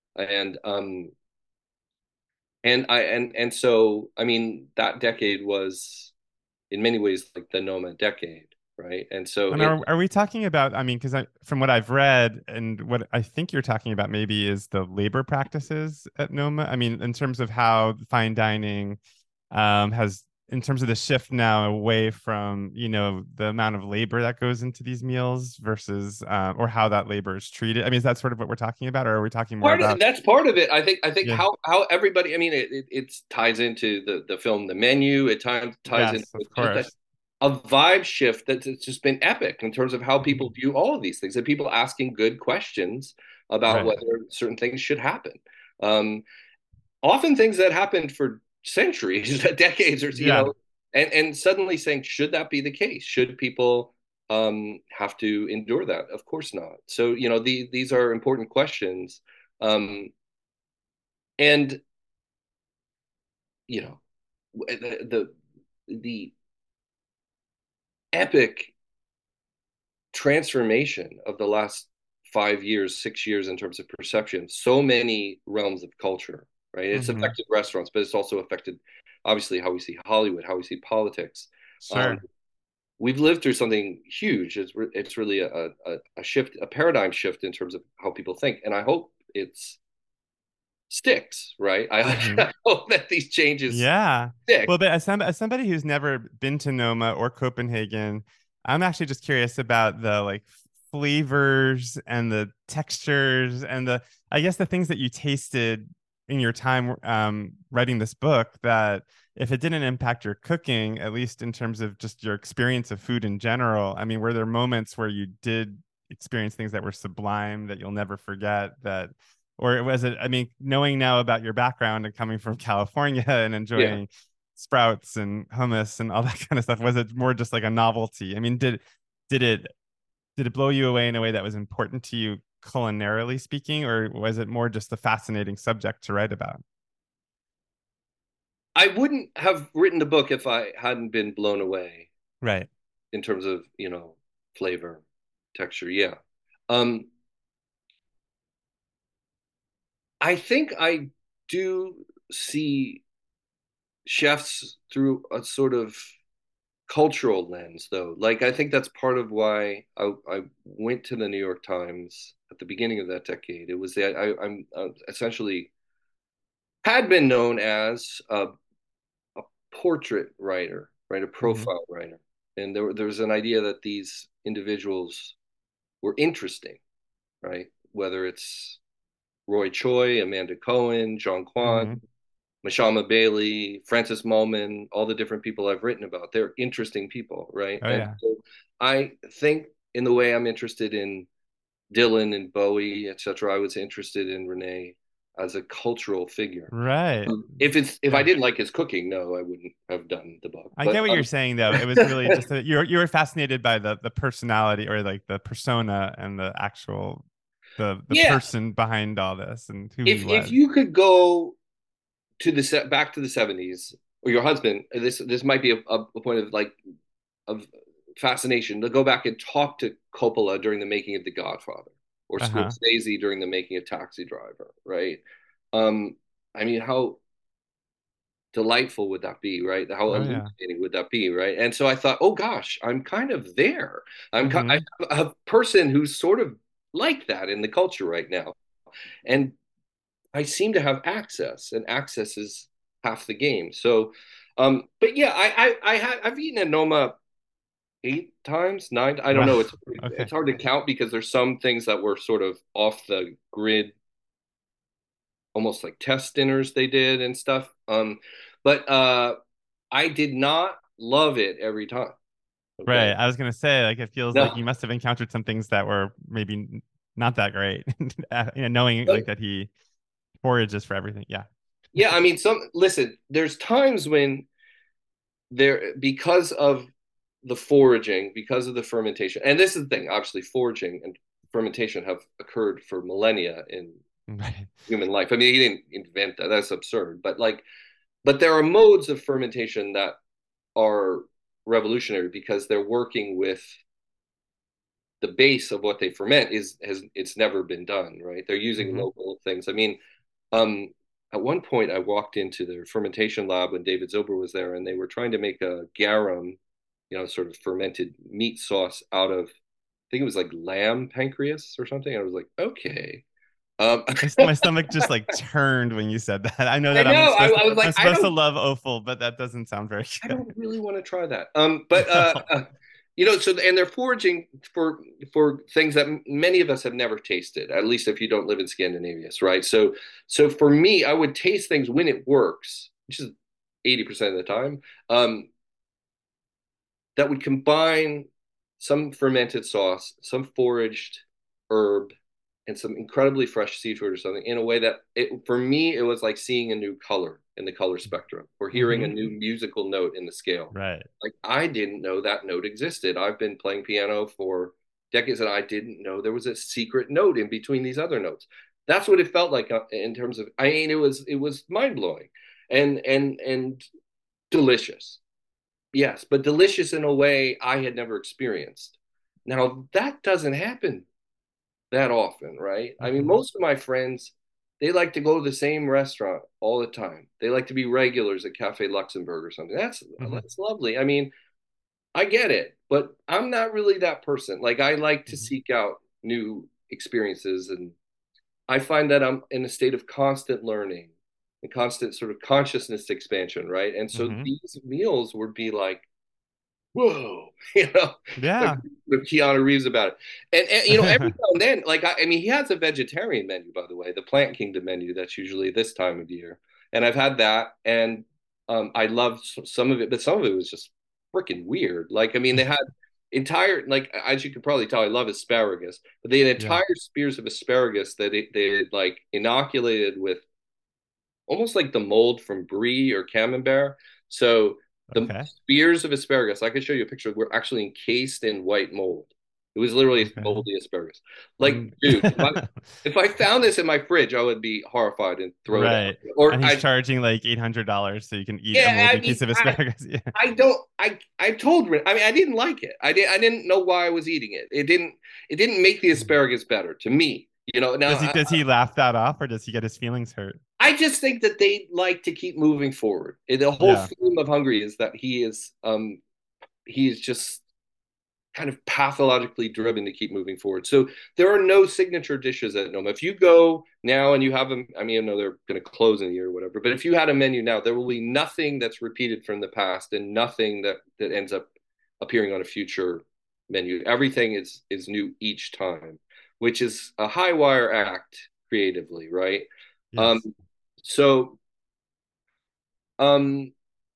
And so I mean that decade was in many ways like the Noma decade, right? And so And are we talking about, I mean, because from what I've read and what I think you're talking about maybe is the labor practices at Noma. I mean, in terms of how fine dining has, in terms of the shift now away from, the amount of labor that goes into these meals versus, or how that labor is treated. I mean, is that sort of what we're talking about, or are we talking more about? that's part of it. I think Yeah. how everybody. I mean, it ties into the film, the menu. It ties into Yes, of just course. a vibe shift that's it's just been epic in terms of how people Mhm. view all of these things and people asking good questions about Right. whether certain things should happen. Um, Often things that happened for centuries, decades, or Yeah. and suddenly saying, should that be the case? Should people have to endure that? Of course not. So these are important questions, and you know the epic transformation of the last 5 years, 6 years in terms of perception, so many realms of culture, right? It's Hmm. affected restaurants, but it's also affected, obviously, how we see Hollywood, how we see politics. Um, Sure. we've lived through something huge. It's really a shift, a paradigm shift in terms of how people think. And I hope it's sticks, right? Hmm. I hope that these changes Yeah. stick. Well, but as somebody who's never been to Noma or Copenhagen, I'm actually just curious about the like flavors and the textures and I guess the things that you tasted in your time writing this book that if it didn't impact your cooking, at least in terms of just your experience of food in general, I mean, were there moments where you did experience things that were sublime that you'll never forget that or was it, I mean, knowing now about your background and coming from California and Yeah. enjoying sprouts and hummus and all that kind of stuff, was it more just like a novelty? I mean, did it did it blow you away in a way that was important to you culinarily speaking, or was it more just a fascinating subject to write about? I wouldn't have written the book if I hadn't been blown away Right. in terms of, flavor, texture. Yeah. Um, I think I do see chefs through a sort of cultural lens, though. Like, I think that's part of why I went to the New York Times at the beginning of that decade. It was that I'm essentially had been known as a portrait writer, right? A Mm-hmm. profile writer. And there was an idea that these individuals were interesting, right? Whether it's Roy Choi, Amanda Cohen, John Kwan, Mm-hmm. Mashama Bailey, Francis Mullman, all the different people I've written about. They're interesting people, right? Oh And yeah. so I think in the way I'm interested in Dylan and Bowie, etc., I was interested in Renee as a cultural figure. Right. If I Yeah. didn't like his cooking, no, I wouldn't have done the book. I But get what you're saying though. It was really just that you were fascinated by the personality or like the persona and the actual the yeah, person behind all this and who he if was. you could go to the set back to the 70s, or your husband, this might be a point of like of fascination to go back and talk to Coppola during the making of The Godfather, or Uh-huh. Scorsese during the making of Taxi Driver, right? Um, I mean, how delightful would that be, right? How Oh yeah. illuminating would that be, right? And so I thought, oh gosh, I'm kind of there. I Mm-hmm. have a person who's sort of like that in the culture right now, and I seem to have access, and access is half the game. So, but yeah, I've eaten at Noma 8 times, nine. I don't Wow. know. Okay. It's hard to count because there's some things that were sort of off the grid, almost like test dinners they did and stuff. But I did not love it every time. Right. Okay, I was gonna say, like, it feels like no, you must have encountered some things that were maybe not that great. Knowing like that he forages for everything. Yeah. yeah. I mean, some listen. There's times when there because of the foraging, because of the fermentation, and this is the thing. Obviously, foraging and fermentation have occurred for millennia in Right. human life. I mean, he didn't invent that. That's absurd. But there are modes of fermentation that are revolutionary because they're working with the base of what they ferment is has it's never been done, right? They're using Mm-hmm. local things. I mean, um, at one point I walked into their fermentation lab when David Zober was there, and they were trying to make a garum, sort of fermented meat sauce out of, I think it was like lamb pancreas or something. I was like, okay. My stomach just like turned when you said that. I know I that know. I was I'm like, supposed to love offal, but that doesn't sound very I good. don't really want to try that. But so and they're foraging for things that many of us have never tasted. At least if you don't live in Scandinavia, right? So for me, I would taste things when it works, which is 80% of the time. That would combine some fermented sauce, some foraged herb, and some incredibly fresh seafood or something in a way that for me it was like seeing a new color in the color spectrum or hearing a Mm-hmm. new musical note in the scale. Right. Like I didn't know that note existed. I've been playing piano for decades and I didn't know there was a secret note in between these other notes. That's what it felt like in terms of, I mean, it was mind blowing and delicious. Yes, but delicious in a way I had never experienced. Now that doesn't happen that often, right? I mean, Mm-hmm. most of my friends, they like to go to the same restaurant all the time. They like to be regulars at Cafe Luxembourg or something. Mm-hmm. That's lovely. I mean, I get it, but I'm not really that person. Like I like to Mm-hmm. seek out new experiences, and I find that I'm in a state of constant learning and constant sort of consciousness expansion, right? And so Mm-hmm. these meals would be like, whoa, like Yeah. with Keanu Reeves about it. And every now and then, like I mean, he has a vegetarian menu, by the way, the Plant Kingdom menu. That's usually this time of year, and I've had that, and I loved some of it, but some of it was just freaking weird. Like, I mean, they had entire, like, as you can probably tell, I love asparagus, but they had Yeah. entire spears of asparagus that they like inoculated with almost like the mold from brie or camembert. So the Okay. spears of asparagus, I could show you a picture, were actually encased in white mold. It was literally Okay. moldy asparagus. Like, Um, dude, if I found this in my fridge, I would be horrified and throw it out. right. Or And he's I, charging like $800 so you can eat a yeah, I moldy mean, piece of asparagus. Yeah. I don't, I told, I mean, I didn't like it. I didn't know why I was eating it. It didn't make the asparagus better to me. Now Does he laugh that off or does he get his feelings hurt? I just think that they like to keep moving forward. The whole Yeah. theme of Hungry is that he is just kind of pathologically driven to keep moving forward. So there are no signature dishes at Noma. If you go now and you have them, I mean, I know they're going to close in a year or whatever, but if you had a menu now, there will be nothing that's repeated from the past and nothing that ends up appearing on a future menu. Everything is new each time, which is a high wire act creatively, right? Um, Yes. so um,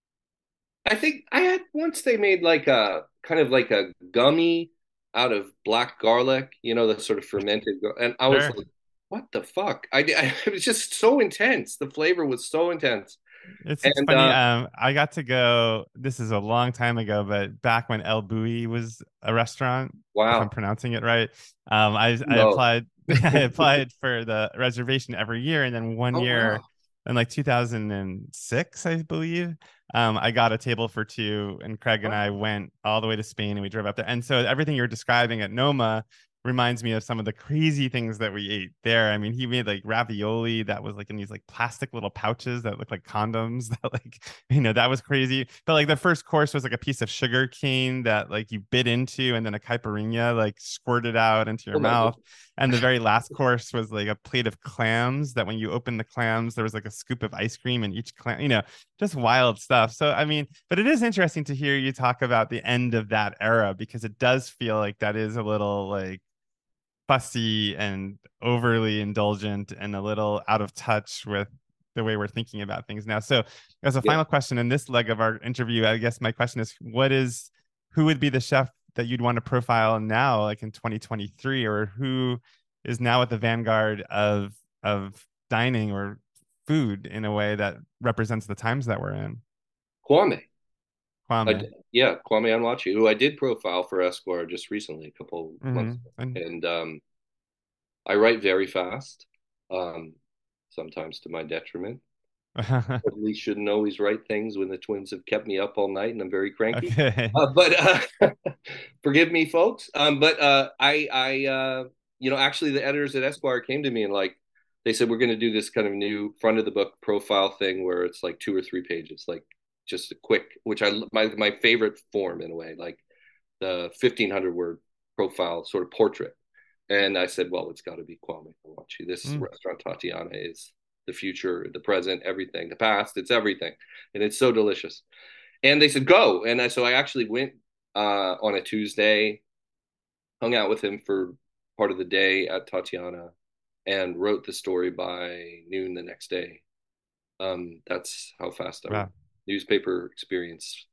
I think I had once they made like a kind of like a gummy out of black garlic, the sort of fermented, and I was Sure. like, what the fuck? It was just so intense. The flavor was so intense. It's And funny. I got to go. This is a long time ago, but back when El Bulli was a restaurant, if I'm wow. pronouncing it right, I No. applied. I applied for the reservation every year, and then one Oh year, wow. in like 2006, I believe, I got a table for two, and Craig and I Oh, went all the way to Spain, and we drove up there. And so everything you're describing at Noma reminds me of some of the crazy things that we ate there. I mean, he made like ravioli that was like in these like plastic little pouches that look like condoms that like, that was crazy. But like the first course was like a piece of sugar cane that like you bit into and then a caipirinha like squirted out into your oh my mouth. goodness. And the very last course was like a plate of clams that when you open the clams, there was like a scoop of ice cream in each clam, just wild stuff. So, I mean, but it is interesting to hear you talk about the end of that era because it does feel like that is a little like fussy and overly indulgent and a little out of touch with the way we're thinking about things now. So, as a Yeah. final question in this leg of our interview, I guess my question is who would be the chef that you'd want to profile now, like in 2023, or who is now at the vanguard of dining or food in a way that represents the times that we're in? Kwame. I, Kwame. yeah, Kwame Onwuachi, who I did profile for Esquire just recently, a couple months ago. And And I write very fast, um, sometimes to my detriment. Probably shouldn't always write things when the twins have kept me up all night and I'm very cranky. okay. But forgive me, folks. But actually, the editors at Esquire came to me and like they said we're going to do this kind of new front of the book profile thing where it's like 2 or 3 pages, like just a quick, which my favorite form in a way, like the 1,500 word profile sort of portrait. And I said, well, it's got to be Kwame Kawachi. This Mm. restaurant Tatiana is the future, the present, everything, the past, it's everything. And it's so delicious. And they said, go. And so I actually went on a Tuesday, hung out with him for part of the day at Tatiana, and wrote the story by noon the next day. That's how fast our Wow. newspaper experience.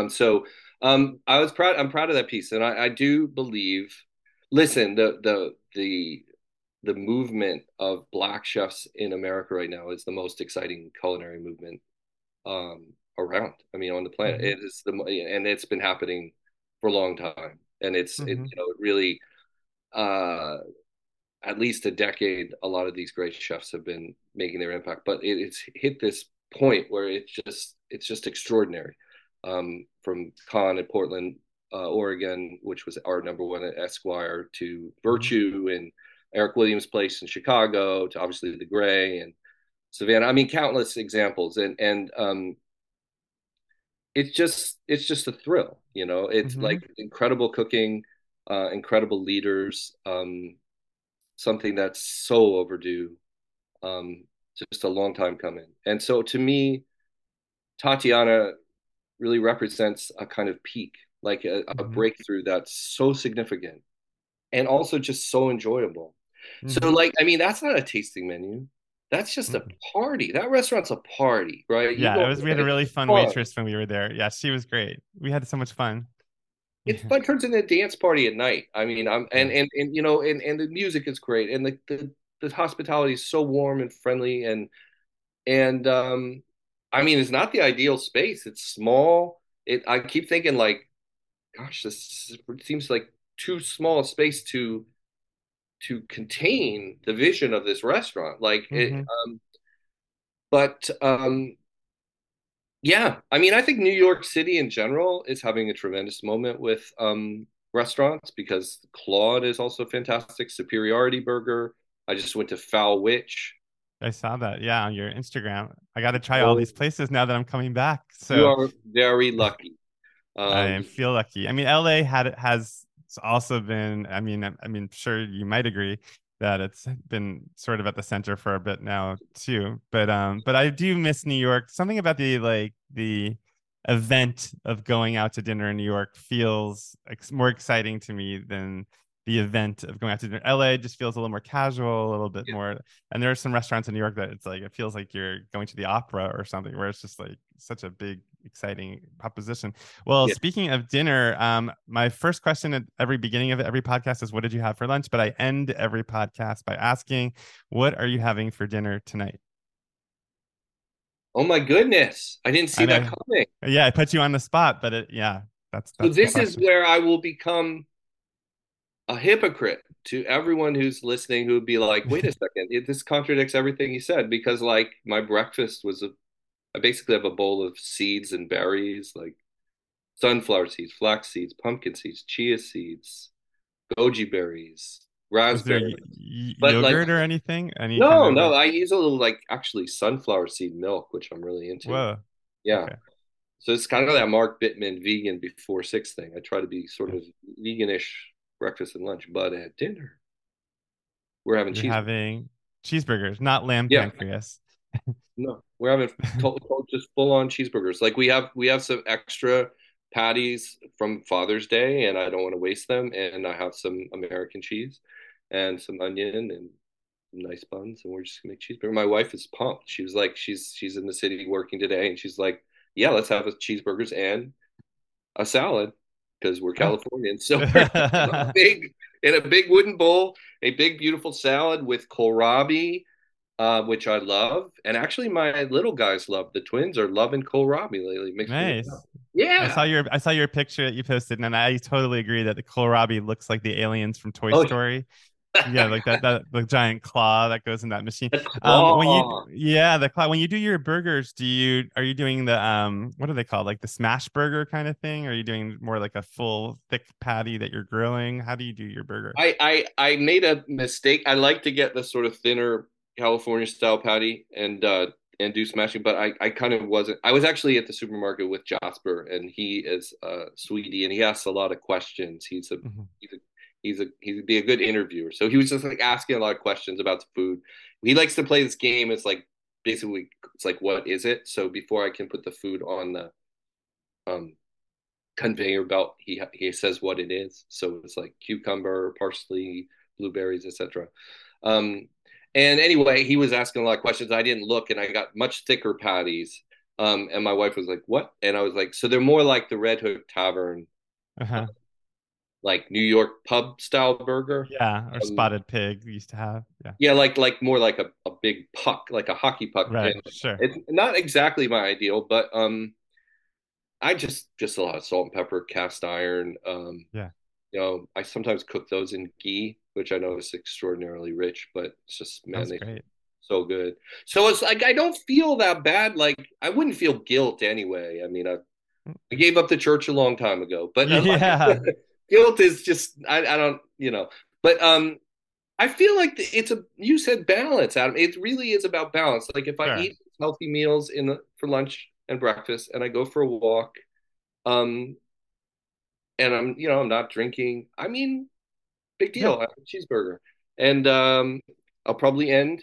I was proud. I'm proud of that piece, and I do believe. Listen, the movement of black chefs in America right now is the most exciting culinary movement around. I mean, on the planet, Mm-hmm. it is and it's been happening for a long time, and Mm-hmm. it really uh, at least a decade. A lot of these great chefs have been making their impact, but it's hit this point where it's just extraordinary. From Khan at Portland, Oregon, which was our number one at Esquire, to Mm-hmm. Virtue and Eric Williams Place in Chicago, to obviously the Gray and Savannah. I mean, countless examples, and it's just a thrill. It's Mm-hmm. like incredible cooking, incredible leaders, something that's so overdue, um, just a long time coming. And so to me, Tatiana really represents a kind of peak, like a Mm-hmm. breakthrough that's so significant and also just so enjoyable. So, Mm-hmm. like, I mean, that's not a tasting menu. That's just a Mm-hmm. party. That restaurant's a party, right? You Yeah, go it was. We had a there, really it's fun fun. waitress when we were there. Yeah, she was great. We had so much fun. It's fun. Turns into a dance party at night. I mean, I'm Yeah. and the music is great, and the hospitality is so warm and friendly, and I mean, it's not the ideal space. It's small. I keep thinking like, gosh, this seems like too small a space to contain the vision of this restaurant. Mm-hmm. But yeah, I mean, I think New York City in general is having a tremendous moment with restaurants because Claude is also fantastic. Superiority Burger. I just went to Foul Witch. I saw that. Yeah, on your Instagram. I got to try all Oh, these places now that I'm coming back. you So are very lucky. I Um, feel lucky. I mean, LA has it's also been, I mean, sure you might agree that it's been sort of at the center for a bit now too. But I do miss New York. Something about the event of going out to dinner in New York feels more exciting to me than the event of going out to dinner. LA just feels a little more casual, a little bit Yeah. more. And there are some restaurants in New York that it's like it feels like you're going to the opera or something, where it's just like such a big, exciting proposition. Well, Yeah. speaking of dinner, my first question at every beginning of every podcast is, "What did you have for lunch?" But I end every podcast by asking, "What are you having for dinner tonight?" Oh my goodness. I didn't see I that know, coming. yeah, I put you on the spot, but yeah, So that's the this is question. where I will become a hypocrite to everyone who's listening who would be like, wait a second, this contradicts everything you said because like my breakfast was I basically have a bowl of seeds and berries, like sunflower seeds, flax seeds, pumpkin seeds, chia seeds, goji berries, Was there raspberries. But like, yogurt or anything? Any kind no, of no, like, I use a little like actually sunflower seed milk, which I'm really into. whoa, Yeah. okay. So it's kind of that Mark Bittman vegan before six thing. I try to be sort Yeah. of veganish breakfast and lunch, but at dinner, we're having You're cheeseburgers. having cheeseburgers, not lamb Yeah. pancreas. No, we're having just full on cheeseburgers. Like we have some extra patties from Father's Day, and I don't want to waste them. And I have some American cheese and some onion and some nice buns, and we're just gonna make cheeseburger. My wife is pumped. She was like, she's in the city working today, and she's like, yeah, let's have a cheeseburgers and a salad because we're Oh. Californians. So we're in a big wooden bowl, a big beautiful salad with kohlrabi, which I love. And actually, my little guys love. The twins are loving kohlrabi lately. Makes me Nice. yeah. I saw your picture that you posted, and I totally agree that the kohlrabi looks like the aliens from Toy Oh, Story. Yeah, like that the giant claw that goes in that machine. the When you claw. yeah, the claw when you do your burgers, are you doing the what are they called? Like the smash burger kind of thing? Or are you doing more like a full thick patty that you're grilling? How do you do your burger? I made a mistake. I like to get the sort of thinner California style patty and do smashing, but I kind of wasn't. I was actually at the supermarket with Jasper, and he is a sweetie, and he asks a lot of questions. Mhm. He's a he'd be a good interviewer. So he was just like asking a lot of questions about the food. He likes to play this game. It's like basically it's like what is it? So before I can put the food on the um conveyor belt, he says what it is. So it's like cucumber, parsley, blueberries, etc. Um, and anyway, he was asking a lot of questions. I didn't look, and I got much thicker patties. And my wife was like, "What?" And I was like, "So they're more like the Red Hook Tavern, uh, Uh-huh. like New York pub style burger." Yeah, or Um, spotted pig we used to have. Yeah. yeah, like more like a big puck, like a hockey puck. Right, And sure. it's not exactly my ideal, but I just a lot of salt and pepper, cast iron. Yeah. I sometimes cook those in ghee, which I know is extraordinarily rich, but it's just man, Sounds they taste great. so good. So it's like I don't feel that bad. Like I wouldn't feel guilt anyway. I mean, I gave up the church a long time ago, but Yeah. guilt is just I don't But I feel like you said balance, Adam. It really is about balance. Like if I Sure. eat healthy meals for lunch and breakfast, and I go for a walk, um, and I'm not drinking. I mean, big Yeah. deal. I have a cheeseburger, and I'll probably end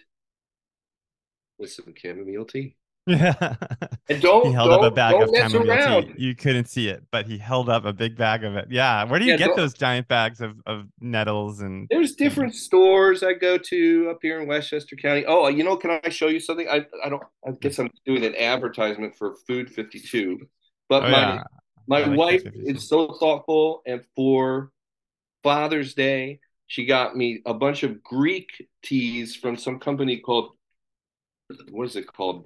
with some chamomile tea. Yeah. And He don't held up a don't bag don't of mess chamomile tea. around. You couldn't see it, but he held up a big bag of it. Yeah. Where do you Yeah, get don't. those giant bags of nettles There's and different stores I go to up here in Westchester County. Oh, can I show you something? I don't. I yeah. guess I'm doing an advertisement for Food 52, but Oh my yeah. my I like Food wife 52. is so thoughtful, and for Father's Day, she got me a bunch of Greek teas from some company called what is it called?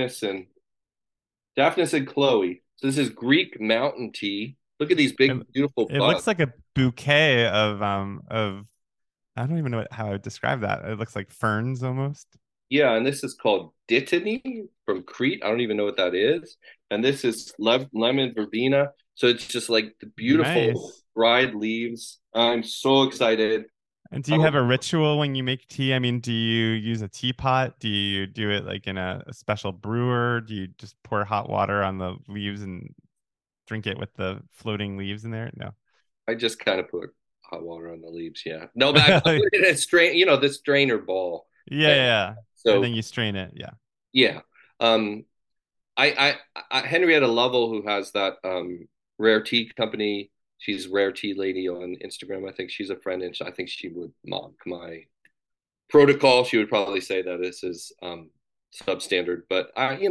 Daphnis and Chloe. So this is Greek mountain tea. Look at these It, big, beautiful it buds. looks like a bouquet of I don't even know how I would describe that. It looks like ferns almost. Yeah, and this is called Dittany from Crete. I don't even know what that is. And this is lemon verbena. So it's just like the beautiful Nice. dried leaves. I'm so excited. And do I you have hope a ritual when you make tea? I mean, do you use a teapot? Do you do it like in a special brewer? Do you just pour hot water on the leaves and drink it with the floating leaves in there? No. I just kind of put hot water on the leaves. Yeah. No, but I put it in a strain, the strainer ball. Yeah. And So then you strain it. Yeah. yeah. Um, I Henrietta Lovell, who has that rare tea company. She's Rare Tea Lady on Instagram. I think she's a friend, and I think she would mock my protocol. She would probably say that this is substandard, but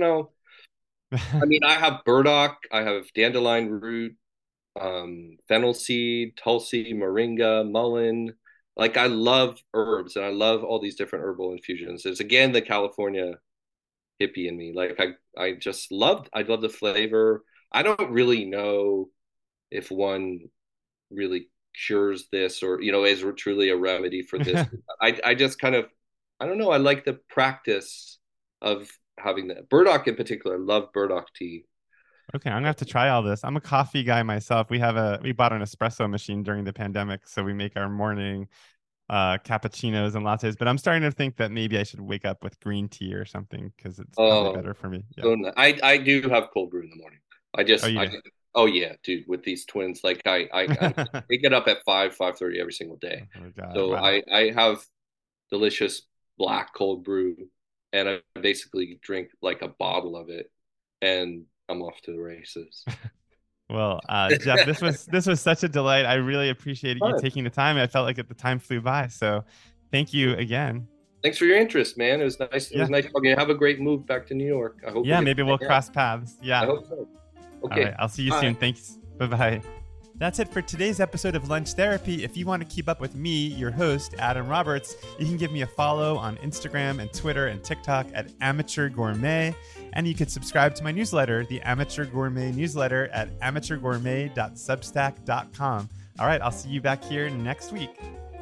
I mean, I have burdock, I have dandelion root, fennel seed, tulsi, moringa, mullein. Like I love herbs, and I love all these different herbal infusions. It's again the California hippie in me. Like I love the flavor. I don't really know if one really cures this or is truly a remedy for this. I just kind of, I don't know. I like the practice of having that burdock in particular. I love burdock tea. Okay, I'm gonna have to try all this. I'm a coffee guy myself. We bought an espresso machine during the pandemic, so we make our morning cappuccinos and lattes. But I'm starting to think that maybe I should wake up with green tea or something because it's probably Oh, better for me. Yeah. so I do have cold brew in the morning. Oh, you do? Oh yeah, dude, with these twins, like I get up at 5:30 every single day. Oh my God! So Wow. I have delicious black cold brew, and I basically drink like a bottle of it, and I'm off to the races. Well, Jeff, this was such a delight. I really appreciated you Fun. taking the time. I felt like the time flew by. So, thank you again. Thanks for your interest, man. It was nice. It Yeah. was nice talking. Have a great move back to New York. I hope. Yeah, maybe we'll cross paths. I Yeah. hope so. All Okay. right. I'll see you Bye. soon. Thanks. Bye-bye. That's it for today's episode of Lunch Therapy. If you want to keep up with me, your host, Adam Roberts, you can give me a follow on Instagram and Twitter and TikTok at Amateur Gourmet. And you can subscribe to my newsletter, the Amateur Gourmet newsletter, at amateurgourmet.substack.com. All right, I'll see you back here next week.